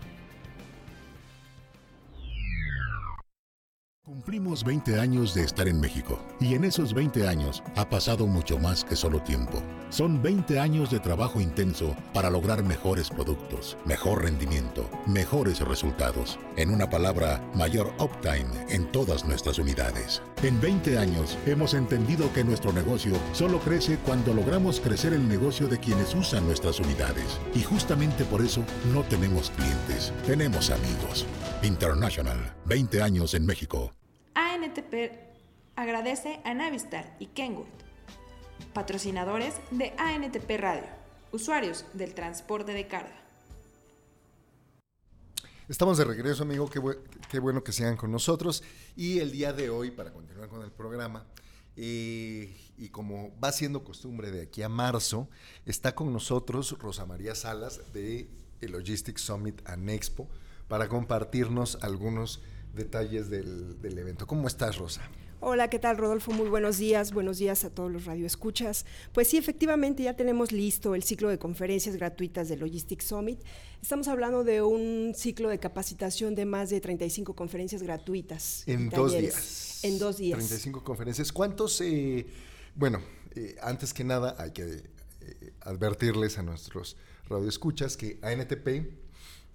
Cumplimos veinte años de estar en México y en esos veinte años ha pasado mucho más que solo tiempo. Son veinte años de trabajo intenso para lograr mejores productos, mejor rendimiento, mejores resultados. En una palabra, mayor uptime en todas nuestras unidades. En veinte años hemos entendido que nuestro negocio solo crece cuando logramos crecer el negocio de quienes usan nuestras unidades. Y justamente por eso no tenemos clientes, tenemos amigos. International, veinte años en México.
A N T P agradece a Navistar y Kenwood, patrocinadores de A N T P Radio, usuarios del transporte de carga.
Estamos de regreso, amigo, qué, bu- qué bueno que sean con nosotros. Y el día de hoy, para continuar con el programa, eh, y como va siendo costumbre de aquí a marzo, está con nosotros Rosa María Salas de el Logistics Summit and Expo para compartirnos algunos detalles del, del evento. ¿Cómo estás, Rosa?
Hola, ¿qué tal, Rodolfo? Muy buenos días, buenos días a todos los radioescuchas. Pues sí, efectivamente ya tenemos listo el ciclo de conferencias gratuitas de Logistics Summit. Estamos hablando de un ciclo de capacitación de más de treinta y cinco conferencias gratuitas.
En dos días.
En dos días.
treinta y cinco conferencias. ¿Cuántos? Eh, bueno, eh, antes que nada hay que eh, advertirles a nuestros radioescuchas que A N T P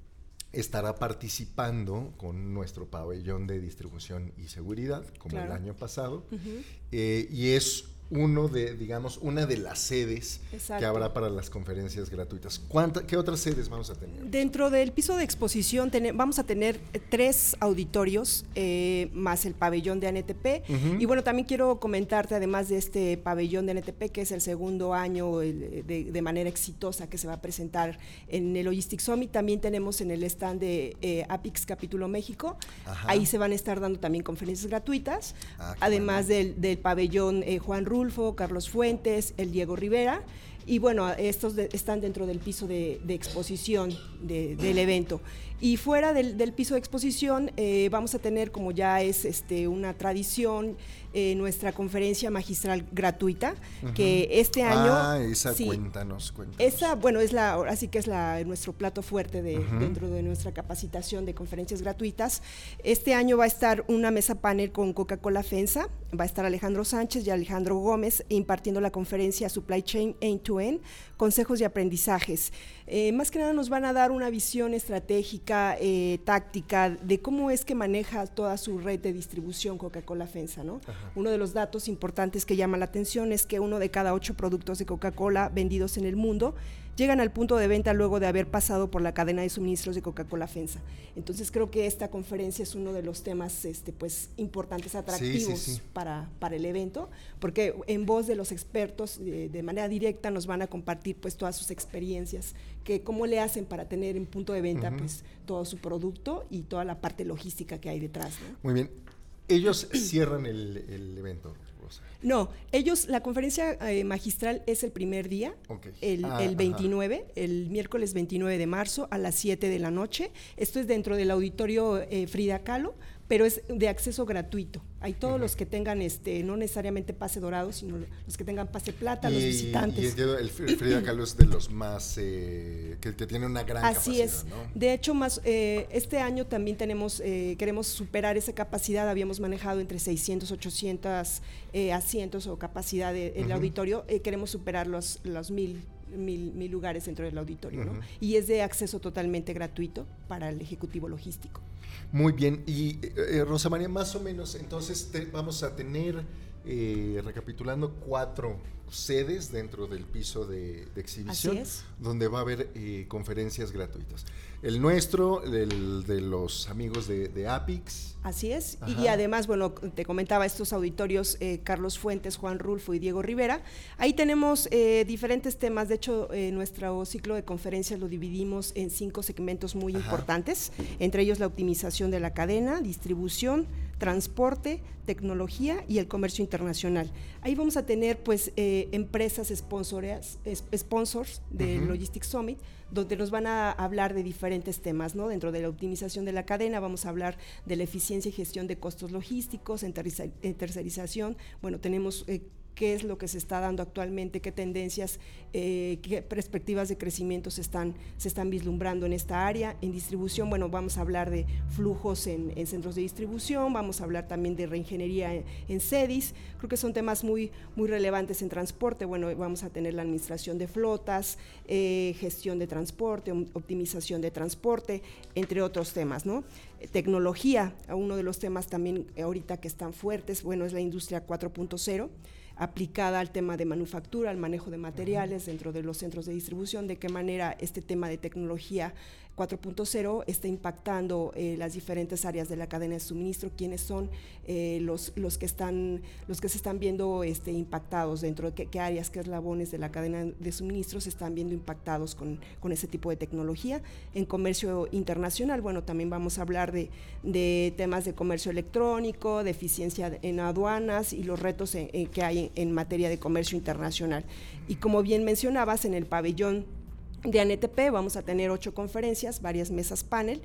estará participando con nuestro pabellón de distribución y seguridad, como claro. el año pasado, uh-huh. eh, y es uno de, digamos, una de las sedes Exacto. que habrá para las conferencias gratuitas. ¿Cuánta, ¿Qué otras sedes vamos a tener?
Dentro del piso de exposición ten, vamos a tener tres auditorios, eh, más el pabellón de A N T P, uh-huh. y bueno, también quiero comentarte, además de este pabellón de A N T P, que es el segundo año el, de, de manera exitosa que se va a presentar en el Logistics Summit, también tenemos en el stand de eh, APIX Capítulo México. Ajá. Ahí se van a estar dando también conferencias gratuitas, ah, además bueno. del, del pabellón eh, Juan Rulfo, Carlos Fuentes, el Diego Rivera, y bueno, estos de, están dentro del piso de, de exposición de, del evento. Y fuera del, del piso de exposición eh, vamos a tener, como ya es este, una tradición, eh, nuestra conferencia magistral gratuita, uh-huh. que este año…
Ah, esa sí, cuéntanos, cuéntanos.
Esa, bueno, es la, así que es la, nuestro plato fuerte de, uh-huh. dentro de nuestra capacitación de conferencias gratuitas. Este año va a estar una mesa panel con Coca-Cola FEMSA, va a estar Alejandro Sánchez y Alejandro Gómez impartiendo la conferencia Supply Chain End-to-End, consejos y aprendizajes. Eh, más que nada nos van a dar una visión estratégica, eh, táctica, de cómo es que maneja toda su red de distribución Coca-Cola FEMSA, ¿no? Ajá. Uno de los datos importantes que llama la atención es que uno de cada ocho productos de Coca-Cola vendidos en el mundo llegan al punto de venta luego de haber pasado por la cadena de suministros de Coca-Cola FEMSA. Entonces creo que esta conferencia es uno de los temas este, pues, importantes, atractivos sí, sí, sí. Para, para el evento, porque en voz de los expertos de, de manera directa nos van a compartir pues todas sus experiencias, que cómo le hacen para tener en punto de venta uh-huh. pues todo su producto y toda la parte logística que hay detrás, ¿no?
Muy bien. Ellos cierran el, el evento, Rosa.
No, ellos, la conferencia eh, magistral es el primer día, okay. el, ah, el veintinueve, ajá. el miércoles veintinueve de marzo a las siete de la noche. Esto es dentro del auditorio eh, Frida Kahlo, pero es de acceso gratuito. Hay todos uh-huh. los que tengan, este, no necesariamente pase dorado, sino los que tengan pase plata, y, los visitantes.
Y entiendo, el Frida Kahlo es de los más, eh, que, que tiene una gran
Así
capacidad.
Así es.
¿No?
De hecho, más eh, este año también tenemos, eh, queremos superar esa capacidad. Habíamos manejado entre seiscientos, ochocientos eh, asientos o capacidad del de, uh-huh. auditorio. Eh, queremos superar los, los mil. Mil, mil lugares dentro del auditorio, uh-huh. ¿no? Y es de acceso totalmente gratuito para el ejecutivo logístico.
Muy bien, y eh, Rosa María, más o menos, entonces te, vamos a tener, eh, recapitulando, cuatro sedes dentro del piso de, de exhibición, donde va a haber eh, conferencias gratuitas. El nuestro, el de los amigos de, de APIX.
Así es, Ajá. y además, bueno, te comentaba estos auditorios, eh, Carlos Fuentes, Juan Rulfo y Diego Rivera. Ahí tenemos eh, diferentes temas. De hecho, eh, nuestro ciclo de conferencias lo dividimos en cinco segmentos muy Ajá. importantes, entre ellos la optimización de la cadena, distribución, transporte, tecnología y el comercio internacional. Ahí vamos a tener pues eh, empresas sponsors, sponsors del uh-huh. Logistics Summit, donde nos van a hablar de diferentes temas, ¿no? Dentro de la optimización de la cadena vamos a hablar de la eficiencia y gestión de costos logísticos, en, terceriza, en tercerización. Bueno, tenemos eh, qué es lo que se está dando actualmente, qué tendencias, eh, qué perspectivas de crecimiento se están, se están vislumbrando en esta área. En distribución, bueno, vamos a hablar de flujos en, en centros de distribución, vamos a hablar también de reingeniería en, en CEDIS. Creo que son temas muy, muy relevantes en transporte. Bueno, vamos a tener la administración de flotas, eh, gestión de transporte, optimización de transporte, entre otros temas, ¿no? Tecnología, uno de los temas también ahorita que están fuertes, bueno, es la industria cuatro punto cero, aplicada al tema de manufactura, al manejo de materiales dentro de los centros de distribución, de qué manera este tema de tecnología cuatro punto cero está impactando eh, las diferentes áreas de la cadena de suministro, quiénes son eh, los, los, que están, los que se están viendo este, impactados dentro de qué, qué áreas, qué eslabones de la cadena de suministro se están viendo impactados con, con ese tipo de tecnología. En comercio internacional, bueno, también vamos a hablar de, de temas de comercio electrónico, de eficiencia en aduanas y los retos en, en, que hay en, en materia de comercio internacional. Y como bien mencionabas, en el pabellón de A N T P vamos a tener ocho conferencias, varias mesas panel,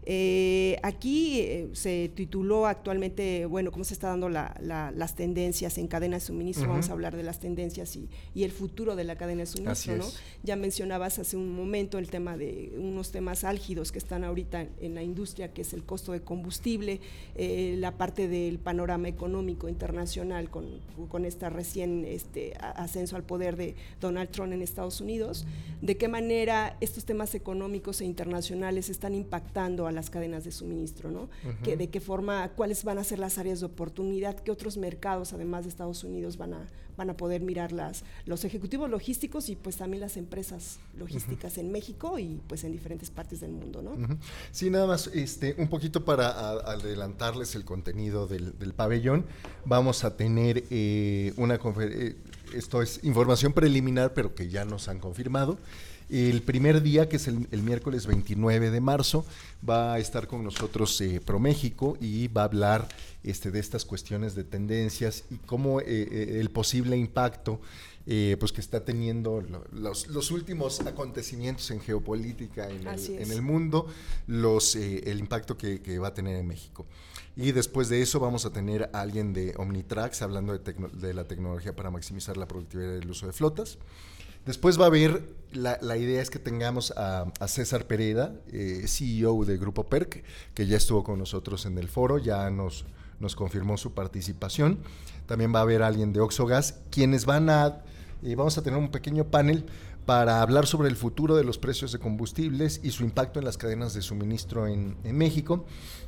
Eh, aquí eh, se tituló actualmente, bueno, cómo se está dando la, la, las tendencias en cadena de suministro, uh-huh. Vamos a hablar de las tendencias y, y el futuro de la cadena de suministro, ¿no? Ya mencionabas hace un momento el tema de unos temas álgidos que están ahorita en la industria, que es el costo de combustible, eh, la parte del panorama económico internacional con, con esta recién este, ascenso al poder de Donald Trump en Estados Unidos, de qué manera estos temas económicos e internacionales están impactando a las cadenas de suministro, ¿no? Uh-huh. Que, de qué forma, cuáles van a ser las áreas de oportunidad, qué otros mercados, además de Estados Unidos, van a, van a poder mirar las, los ejecutivos logísticos y pues también las empresas logísticas uh-huh. en México y pues en diferentes partes del mundo, ¿no?
Uh-huh. Sí, nada más, este, un poquito para a, adelantarles el contenido del, del pabellón, vamos a tener eh, una conferencia, esto es información preliminar, pero que ya nos han confirmado. El primer día, que es el, el miércoles veintinueve de marzo, va a estar con nosotros eh, ProMéxico y va a hablar este, de estas cuestiones de tendencias y cómo eh, eh, el posible impacto eh, pues que está teniendo lo, los, los últimos acontecimientos en geopolítica en, el, en el mundo, los, eh, el impacto que, que va a tener en México. Y después de eso vamos a tener a alguien de Omnitrax hablando de, tecno, de la tecnología para maximizar la productividad del uso de flotas. Después va a haber, la, la idea es que tengamos a, a César Pereda, eh, C E O de Grupo P E R C, que ya estuvo con nosotros en el foro, ya nos, nos confirmó su participación. También va a haber alguien de Oxogas, quienes van a, eh, vamos a tener un pequeño panel para hablar sobre el futuro de los precios de combustibles y su impacto en las cadenas de suministro en, en México.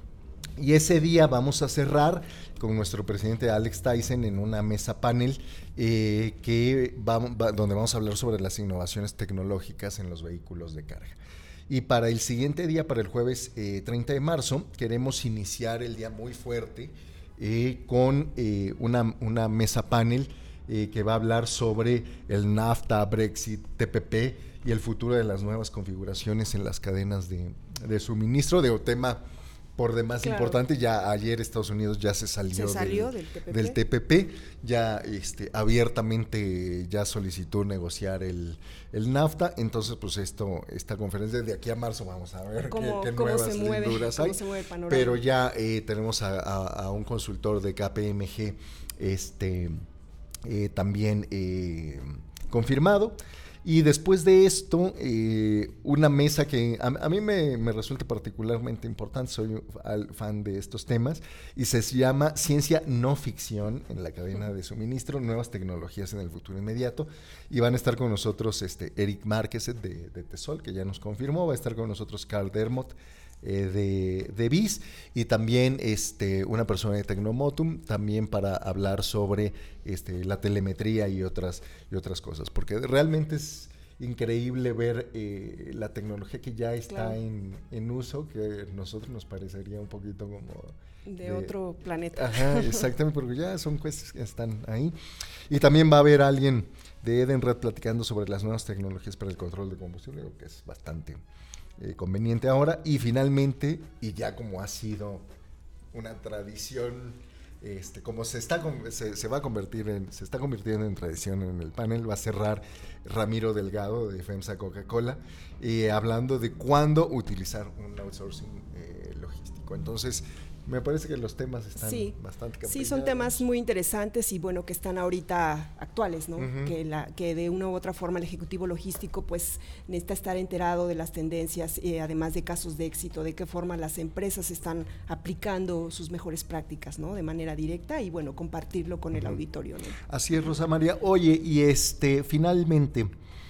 Y ese día vamos a cerrar con nuestro presidente Alex Tyson en una mesa panel eh, que va, va, donde vamos a hablar sobre las innovaciones tecnológicas en los vehículos de carga. Y para el siguiente día, para el jueves eh, treinta de marzo, queremos iniciar el día muy fuerte eh, con eh, una, una mesa panel eh, que va a hablar sobre el NAFTA, Brexit, T P P y el futuro de las nuevas configuraciones en las cadenas de, de suministro, de un tema por demás claro. importante. Ya ayer Estados Unidos ya se salió,
se salió
del,
del, T P P.
del T P P, ya este, abiertamente ya solicitó negociar el, el NAFTA, entonces pues esto, esta conferencia de aquí a marzo vamos a ver
¿Cómo,
qué, qué
cómo
nuevas
se mueve,
linduras
cómo
hay,
se mueve el panorama.
Pero ya eh, tenemos a, a, a un consultor de K P M G este, eh, también eh, confirmado. Y después de esto, eh, una mesa que a, a mí me, me resulta particularmente importante, soy al fan de estos temas, y se llama Ciencia no ficción en la cadena de suministro, nuevas tecnologías en el futuro inmediato, y van a estar con nosotros este, Eric Márquez de, de Tesol, que ya nos confirmó, va a estar con nosotros Carl Dermot, Eh, de, de B I S, y también este, una persona de Tecnomotum, también para hablar sobre este, la telemetría y otras, y otras cosas, porque realmente es increíble ver eh, la tecnología que ya está claro. en, en uso, que a nosotros nos parecería un poquito como
de, de otro planeta.
Ajá, exactamente, porque ya son cosas que están ahí. Y también va a haber alguien de Edenred platicando sobre las nuevas tecnologías para el control de combustible, que es bastante Eh, conveniente ahora. Y finalmente, y ya como ha sido una tradición, este, como se está se, se va a convertir en, se está convirtiendo en tradición en el panel, va a cerrar Ramiro Delgado de FEMSA Coca-Cola, eh, hablando de cuándo utilizar un outsourcing eh, logístico. Entonces, me parece que los temas están
sí,
bastante campeados.
Sí, son temas muy interesantes y bueno, que están ahorita actuales, ¿no?
Uh-huh.
Que, la, que de una u otra forma el ejecutivo logístico pues necesita estar enterado de las tendencias, eh, además de casos de éxito, de qué forma las empresas están aplicando sus mejores prácticas, ¿no? De manera directa y bueno, compartirlo con uh-huh. el auditorio, ¿no?
Así es, Rosa María. Oye, y este, finalmente,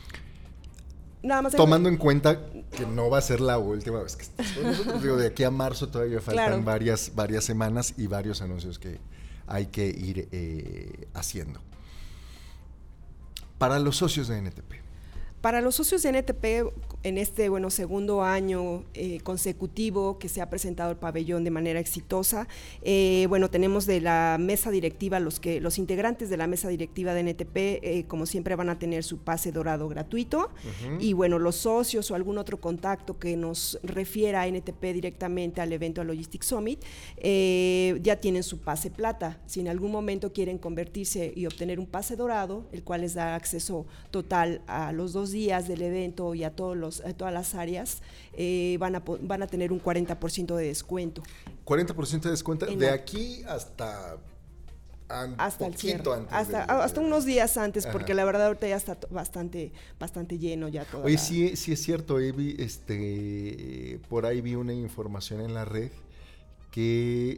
nada más
tomando en cuenta que no va a ser la última vez que estás con nosotros, digo, de aquí a marzo todavía faltan claro. varias, varias semanas y varios anuncios que hay que ir eh, haciendo. Para los socios de N T P.
Para los socios de N T P, en este bueno segundo año eh, consecutivo que se ha presentado el pabellón de manera exitosa, eh, bueno, tenemos de la mesa directiva, los que los integrantes de la mesa directiva de N T P, eh, como siempre van a tener su pase dorado gratuito, uh-huh. y bueno, los socios o algún otro contacto que nos refiera a N T P directamente al evento a Logistics Summit, eh, ya tienen su pase plata. Si en algún momento quieren convertirse y obtener un pase dorado, el cual les da acceso total a los dos días del evento y a todos los los, eh, todas las áreas eh, van, a, van a tener un cuarenta por ciento de descuento.
cuarenta por ciento de descuento
En
de
la-
aquí hasta... an-
Hasta el cierre,
poquito antes
hasta,
del-
hasta unos días antes, porque
Ajá.
la verdad ahorita ya está to- bastante, bastante lleno ya todo.
Oye, sí, sí es cierto, eh, vi, este, por ahí vi una información en la red que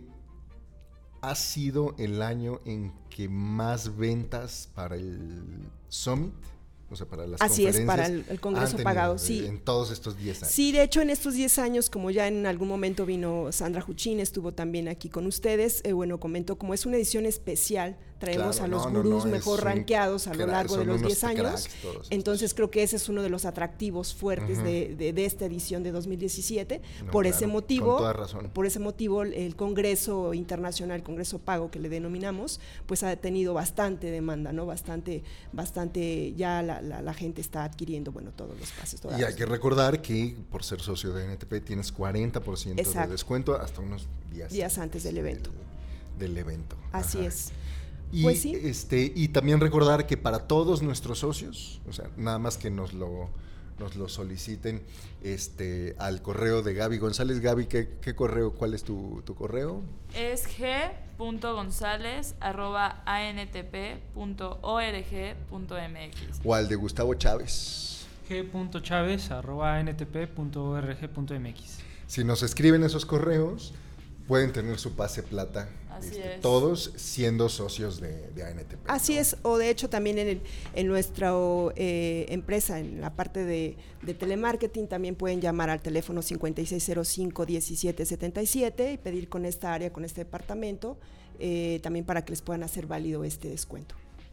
ha sido el año en que más ventas para el Summit, o sea, para las
Así es,
conferencias,
para el- el Congreso
han tenido,
pagado,
eh,
sí.
en todos estos diez años.
Sí, de hecho en estos diez años, como ya en algún momento vino Sandra Juchín, estuvo también aquí con ustedes, eh, bueno, comentó como es una edición especial, traemos
Claro,
a los
no, no,
gurús
no,
mejor
es un
rankeados a lo
crack,
largo de
son
los
unos
diez años,
cracks todos estos.
entonces creo que ese es uno de los atractivos fuertes
Ujú.
de, de- de esta edición de dos mil diecisiete,
No,
por
claro,
ese
con
motivo,
toda razón.
por ese motivo el Congreso Internacional, el Congreso Pago que le denominamos, pues ha tenido bastante demanda, ¿no? Bastante, bastante, ya la, la, la gente está adquiriendo, bueno, todos los pases. todas
Y hay
las-
que recordar que por ser socio de N T P tienes cuarenta por ciento de
Exacto.
descuento hasta unos días,
Días antes del evento.
Del, del evento.
Así
Ajá.
es.
Y,
Pues sí.
este, y también recordar que para todos nuestros socios, o sea, nada más que nos lo, nos lo soliciten este, al correo de Gaby González. Gaby, ¿qué, qué correo? ¿Cuál es tu, tu correo?
Es g punto gonzález arroba a n t p punto org punto m x.
O al de Gustavo Chávez.
g.chaves arroba n t p punto org punto m x.
Si nos escriben esos correos, pueden tener su pase plata.
Así
este,
es.
todos siendo socios de, de A N T P.
Así
¿no?
es, o de hecho también en, el, en nuestra eh, empresa, en la parte de, de telemarketing, también pueden llamar al teléfono cincuenta y seis cero cinco, diecisiete setenta y siete y pedir con esta área, con este departamento, eh, también para que les puedan hacer válido este descuento.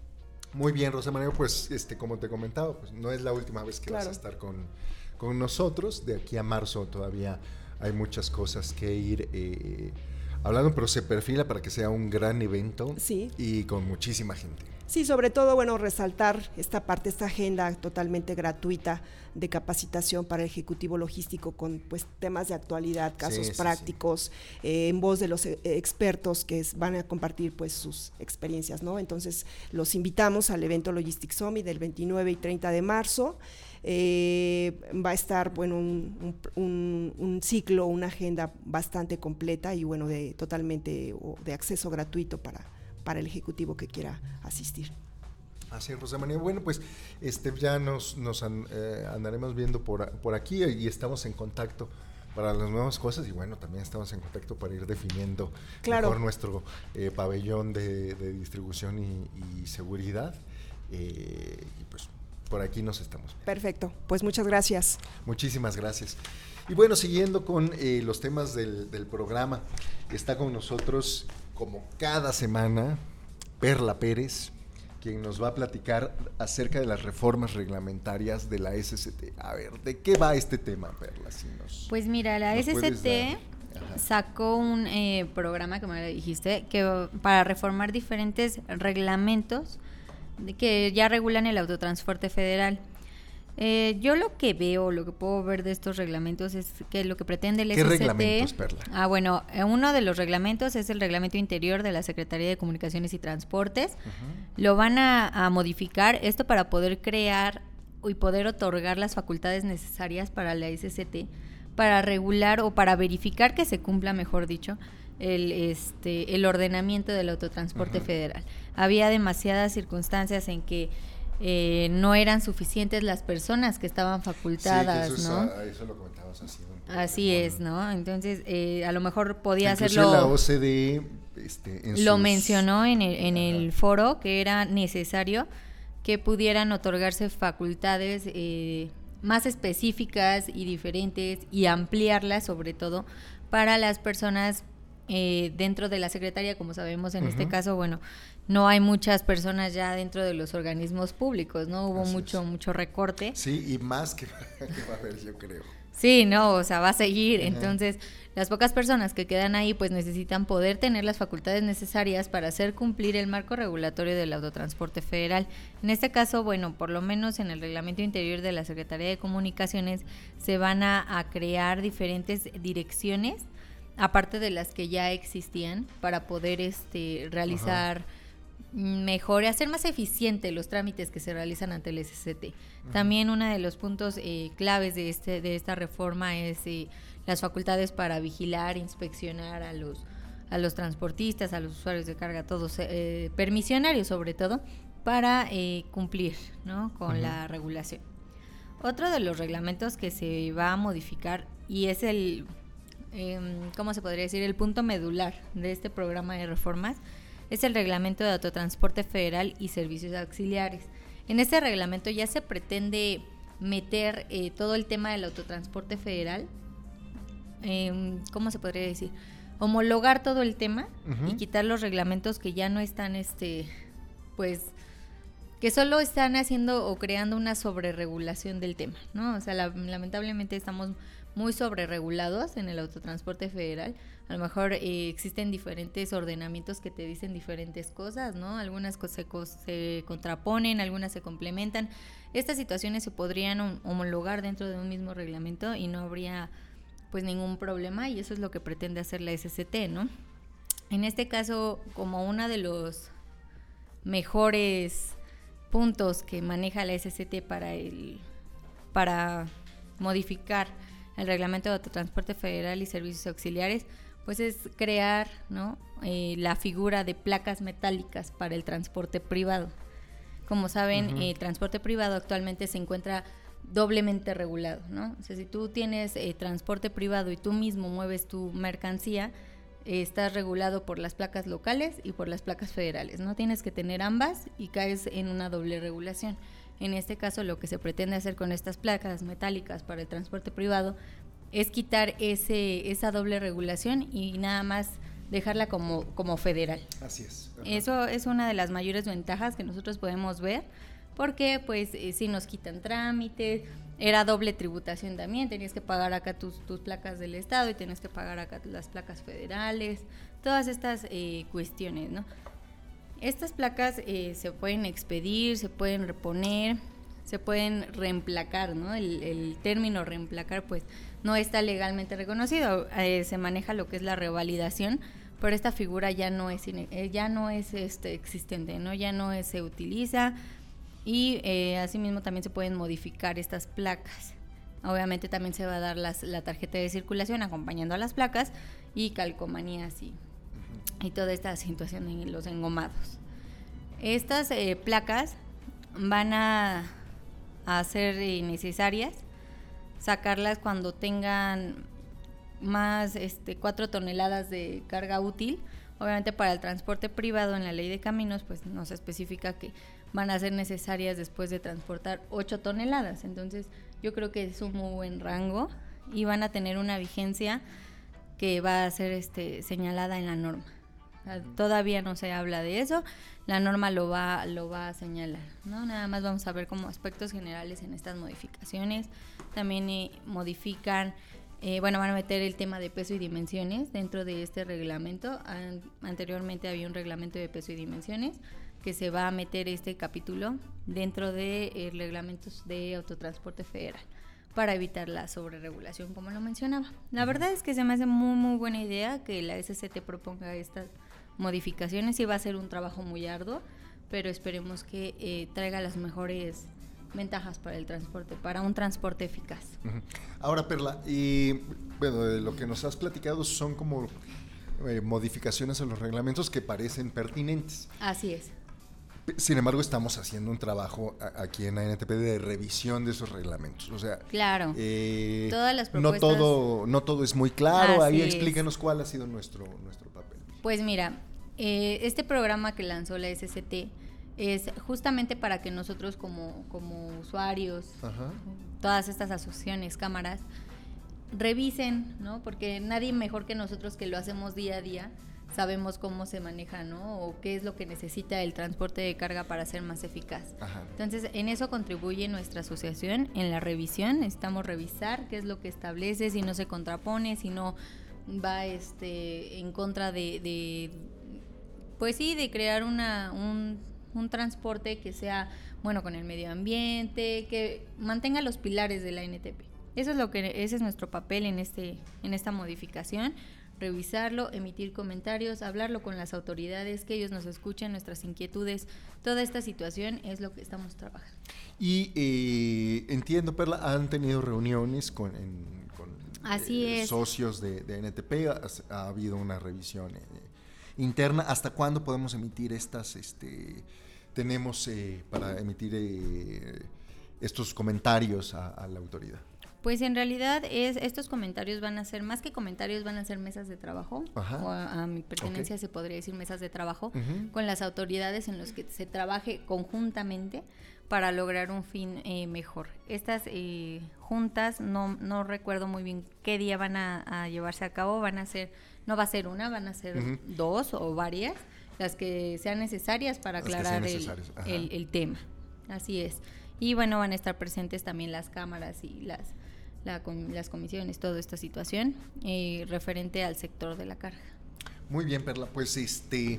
Muy bien, Rosa María, pues este, como te comentaba, pues no es la última vez que
Claro.
vas a estar con, con nosotros. De aquí a marzo todavía hay muchas cosas que ir eh, hablando, pero se perfila para que sea un gran evento
Sí.
y con muchísima gente.
Sí, sobre todo, bueno, resaltar esta parte, esta agenda totalmente gratuita de capacitación para el ejecutivo logístico con pues temas de actualidad, casos
Sí, sí,
prácticos, eh, en voz de los eh, expertos que es- van a compartir pues sus experiencias, ¿no? Entonces, los invitamos al evento Logistics Summit del veintinueve y treinta de marzo. Eh, va a estar, bueno, un, un- un- un ciclo, una agenda bastante completa y, bueno, de totalmente o de acceso gratuito para, para el ejecutivo que quiera asistir.
Así es, Rosa María. Bueno, pues este, ya nos, nos an- eh, andaremos viendo por, por aquí y estamos en contacto para las nuevas cosas y bueno, también estamos en contacto para ir definiendo
Claro.
mejor nuestro eh, pabellón de, de distribución y, y seguridad. Eh, y pues por aquí nos estamos.
Perfecto, pues muchas gracias.
Muchísimas gracias. Y bueno, siguiendo con eh, los temas del, del programa, está con nosotros, como cada semana, Perla Pérez, quien nos va a platicar acerca de las reformas reglamentarias de la S C T. A ver, ¿de qué va este tema, Perla? Si nos,
Pues mira, la
¿nos puedes
S C T
dar? Ajá.
sacó un eh, programa, como le dijiste, que para reformar diferentes reglamentos de- que ya regulan el autotransporte federal. Eh, yo lo que veo, lo que puedo ver de estos reglamentos es que lo que pretende el
¿Qué
S C T...
reglamentos, Perla?
Ah, bueno, eh, uno de los reglamentos es el reglamento interior de la Secretaría de Comunicaciones y Transportes. Lo van a, a modificar, esto para poder crear y poder otorgar las facultades necesarias para la S C T, para regular o para verificar que se cumpla, mejor dicho, el, este, el ordenamiento del autotransporte
Ujú.
federal. Había demasiadas circunstancias en que eh, no eran suficientes las personas que estaban facultadas,
Sí, que eso,
¿no?
es, ah, eso lo comentabas así. un poco
Así
de
es,
fondo.
¿no? Entonces, eh, a lo mejor podía
Inclusive
hacerlo...
la O C D E este, en
Lo
sus-
mencionó en el, en
Ajá.
el foro que era necesario que pudieran otorgarse facultades eh, más específicas y diferentes y ampliarlas sobre todo para las personas eh, dentro de la Secretaría. Como sabemos, en este
Ujú.
caso, bueno, no hay muchas personas ya dentro de los organismos públicos, ¿no? Hubo
Así
mucho,
es.
mucho recorte.
Sí, y más que, que va a haber, yo creo.
Sí, no, o sea, va a seguir.
Ajá.
Entonces, las pocas personas que quedan ahí, pues necesitan poder tener las facultades necesarias para hacer cumplir el marco regulatorio del autotransporte federal. En este caso, bueno, por lo menos en el reglamento interior de la Secretaría de Comunicaciones se van a, a crear diferentes direcciones, aparte de las que ya existían, para poder este realizar mejore, hacer más eficiente los trámites que se realizan ante el S C T. Uh-huh. También uno de los puntos eh, claves de este de esta reforma es eh, las facultades para vigilar, inspeccionar a los a los transportistas, a los usuarios de carga, todos eh, permisionarios sobre todo, para eh, cumplir, ¿no?, con uh-huh. la regulación. Otro de los reglamentos que se va a modificar, y es el, eh, ¿cómo se podría decir?, el punto medular de este programa de reformas, es el Reglamento de Autotransporte Federal y Servicios Auxiliares. En este reglamento ya se pretende meter eh, todo el tema del autotransporte federal, eh, ¿cómo se podría decir?, homologar todo el tema uh-huh. y quitar los reglamentos que ya no están, este, pues, que solo están haciendo o creando una sobreregulación del tema, ¿no? O sea, la, lamentablemente estamos muy sobreregulados en el autotransporte federal. A lo mejor eh, existen diferentes ordenamientos que te dicen diferentes cosas, ¿no? Algunas se, se contraponen, algunas se complementan. Estas situaciones se podrían homologar dentro de un mismo reglamento y no habría pues ningún problema, y eso es lo que pretende hacer la S C T, ¿no? En este caso, como uno de los mejores puntos que maneja la S C T para el para modificar el Reglamento de Autotransporte Federal y Servicios Auxiliares, pues es crear, ¿no?, eh, la figura de placas metálicas para el transporte privado. Como saben, uh-huh. el transporte privado actualmente se encuentra doblemente regulado, ¿no? O sea, si tú tienes eh, transporte privado y tú mismo mueves tu mercancía, eh, estás regulado por las placas locales y por las placas federales, ¿no? Tienes que tener ambas y caes en una doble regulación. En este caso, lo que se pretende hacer con estas placas metálicas para el transporte privado es quitar ese esa doble regulación y nada más dejarla como, como federal.
Así es. Ajá.
Eso es una de las mayores ventajas que nosotros podemos ver, porque pues eh, si nos quitan trámites, era doble tributación también, tenías que pagar acá tus, tus placas del estado y tenías que pagar acá las placas federales, todas estas eh, cuestiones, ¿no? Estas placas eh, se pueden expedir, se pueden reponer, se pueden reemplacar, ¿no? El, el término reemplacar pues no está legalmente reconocido, eh, se maneja lo que es la revalidación, pero esta figura ya no es eh, ya no es este existente, ¿no? Ya no es, se utiliza. Y eh, asimismo también se pueden modificar estas placas. Obviamente también se va a dar las, la tarjeta de circulación acompañando a las placas y calcomanías y, y toda esta situación en los engomados. Estas eh, placas van a, a ser eh, necesarias sacarlas cuando tengan más este, cuatro toneladas de carga útil. Obviamente para el transporte privado en la ley de caminos pues nos especifica que van a ser necesarias después de transportar ocho toneladas, entonces yo creo que es un muy buen rango y van a tener una vigencia que va a ser este, señalada en la norma. O sea, todavía no se habla de eso, la norma lo va, lo va a señalar, ¿no? Nada más vamos a ver como aspectos generales en estas modificaciones. También eh, modifican, eh, bueno, van a meter el tema de peso y dimensiones dentro de este reglamento. An- anteriormente había un reglamento de peso y dimensiones, que se va a meter este capítulo dentro de eh, reglamentos de autotransporte federal para evitar la sobreregulación, como lo mencionaba. La verdad es que se me hace muy muy buena idea que la S C T proponga estas modificaciones, y va a ser un trabajo muy arduo, pero esperemos que eh, traiga las mejores ventajas para el transporte, para un transporte eficaz.
Uh-huh. Ahora, Perla, y bueno, de lo que nos has platicado son como eh, modificaciones a los reglamentos que parecen pertinentes.
Así es.
Sin embargo, estamos haciendo un trabajo aquí en la N T P de revisión de esos reglamentos. O sea,
claro.
Eh,
Todas las propuestas.
No todo, no todo es muy claro.
Así
Ahí
es.
Explíquenos cuál ha sido nuestro, nuestro papel.
Pues mira, eh, este programa que lanzó la S C T es justamente para que nosotros como, como usuarios, Ajá. todas estas asociaciones, cámaras, revisen, ¿no? Porque nadie mejor que nosotros, que lo hacemos día a día, sabemos cómo se maneja, ¿no? O qué es lo que necesita el transporte de carga para ser más eficaz. Ajá. Entonces, en eso contribuye nuestra asociación, en la revisión. Necesitamos revisar qué es lo que establece, si no se contrapone, si no va este en contra de, de pues sí, de crear una un, un transporte que sea bueno con el medio ambiente, que mantenga los pilares de la N T P. Eso es lo que ese es nuestro papel en este en esta modificación. revisarlo, emitir comentarios, hablarlo con las autoridades, que ellos nos escuchen, nuestras inquietudes. Toda esta situación es lo que estamos trabajando.
Y eh, entiendo, Perla, han tenido reuniones con, en, con
Así
eh,
es.
socios de, de N T P, ha, ha habido una revisión eh, interna. ¿Hasta cuándo podemos emitir estas, este, tenemos eh, para emitir eh, estos comentarios a, a la autoridad?
Pues en realidad es estos comentarios van a ser, más que comentarios, van a ser mesas de trabajo.
Ajá.
O a, a mi pertenencia
Okay.
se podría decir mesas de trabajo,
Uh-huh.
con las autoridades en los que se trabaje conjuntamente para lograr un fin eh, mejor. Estas eh, juntas, no, no recuerdo muy bien qué día van a, a llevarse a cabo, van a ser, no va a ser una, van a ser
Uh-huh.
dos o varias, las que sean necesarias para
Las que
aclarar
sean
el,
necesarias, ajá.
el, el tema. Así es. Y bueno, van a estar presentes también las cámaras y las, la, com- las comisiones, toda esta situación eh, referente al sector de la carga.
Muy bien, Perla, pues este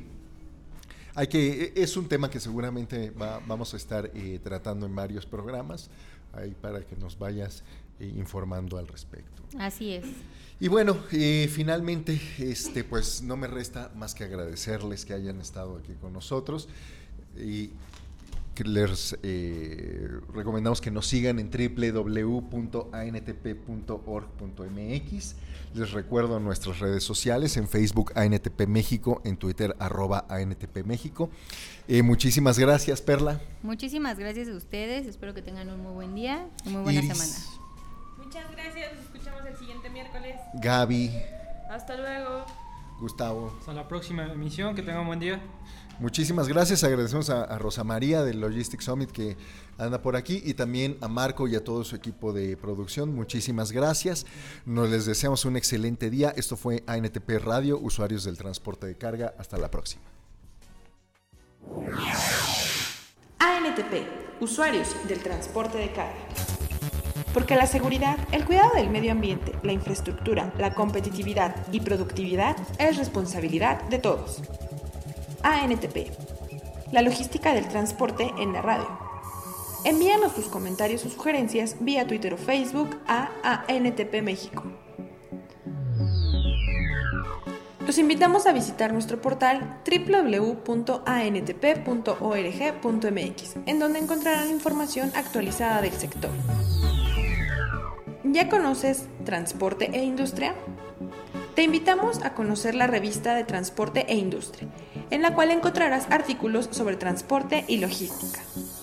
hay que es un tema que seguramente va, vamos a estar eh, tratando en varios programas, ahí para que nos vayas eh, informando al respecto.
Así es.
Y bueno, eh, finalmente, este, pues no me resta más que agradecerles que hayan estado aquí con nosotros y que les eh, recomendamos que nos sigan en doble u doble u doble u punto a n t p punto org punto m x. Les recuerdo nuestras redes sociales, en Facebook A N T P México, en Twitter arroba A N T P México. Eh, muchísimas gracias, Perla.
Muchísimas gracias a ustedes, espero que tengan un muy buen día y muy buena
Iris,
semana.
Muchas gracias, nos escuchamos el siguiente miércoles.
Gaby,
Hasta luego.
Gustavo.
Hasta la próxima emisión, que tengan un buen día.
Muchísimas gracias, agradecemos a, a Rosa María del Logistics Summit que anda por aquí y también a Marco y a todo su equipo de producción, muchísimas gracias, nos les deseamos un excelente día, esto fue A N T P Radio, usuarios del transporte de carga, hasta la próxima.
A N T P, usuarios del transporte de carga. Porque la seguridad, el cuidado del medio ambiente, la infraestructura, la competitividad y productividad es responsabilidad de todos. A N T P, la logística del transporte en la radio. Envíanos tus comentarios o sugerencias vía Twitter o Facebook a A N T P México. Los invitamos a visitar nuestro portal doble u doble u doble u punto a n t p punto org punto m x, en donde encontrarán información actualizada del sector. ¿Ya conoces Transporte e Industria? Te invitamos a conocer la revista de Transporte e Industria, en la cual encontrarás artículos sobre transporte y logística.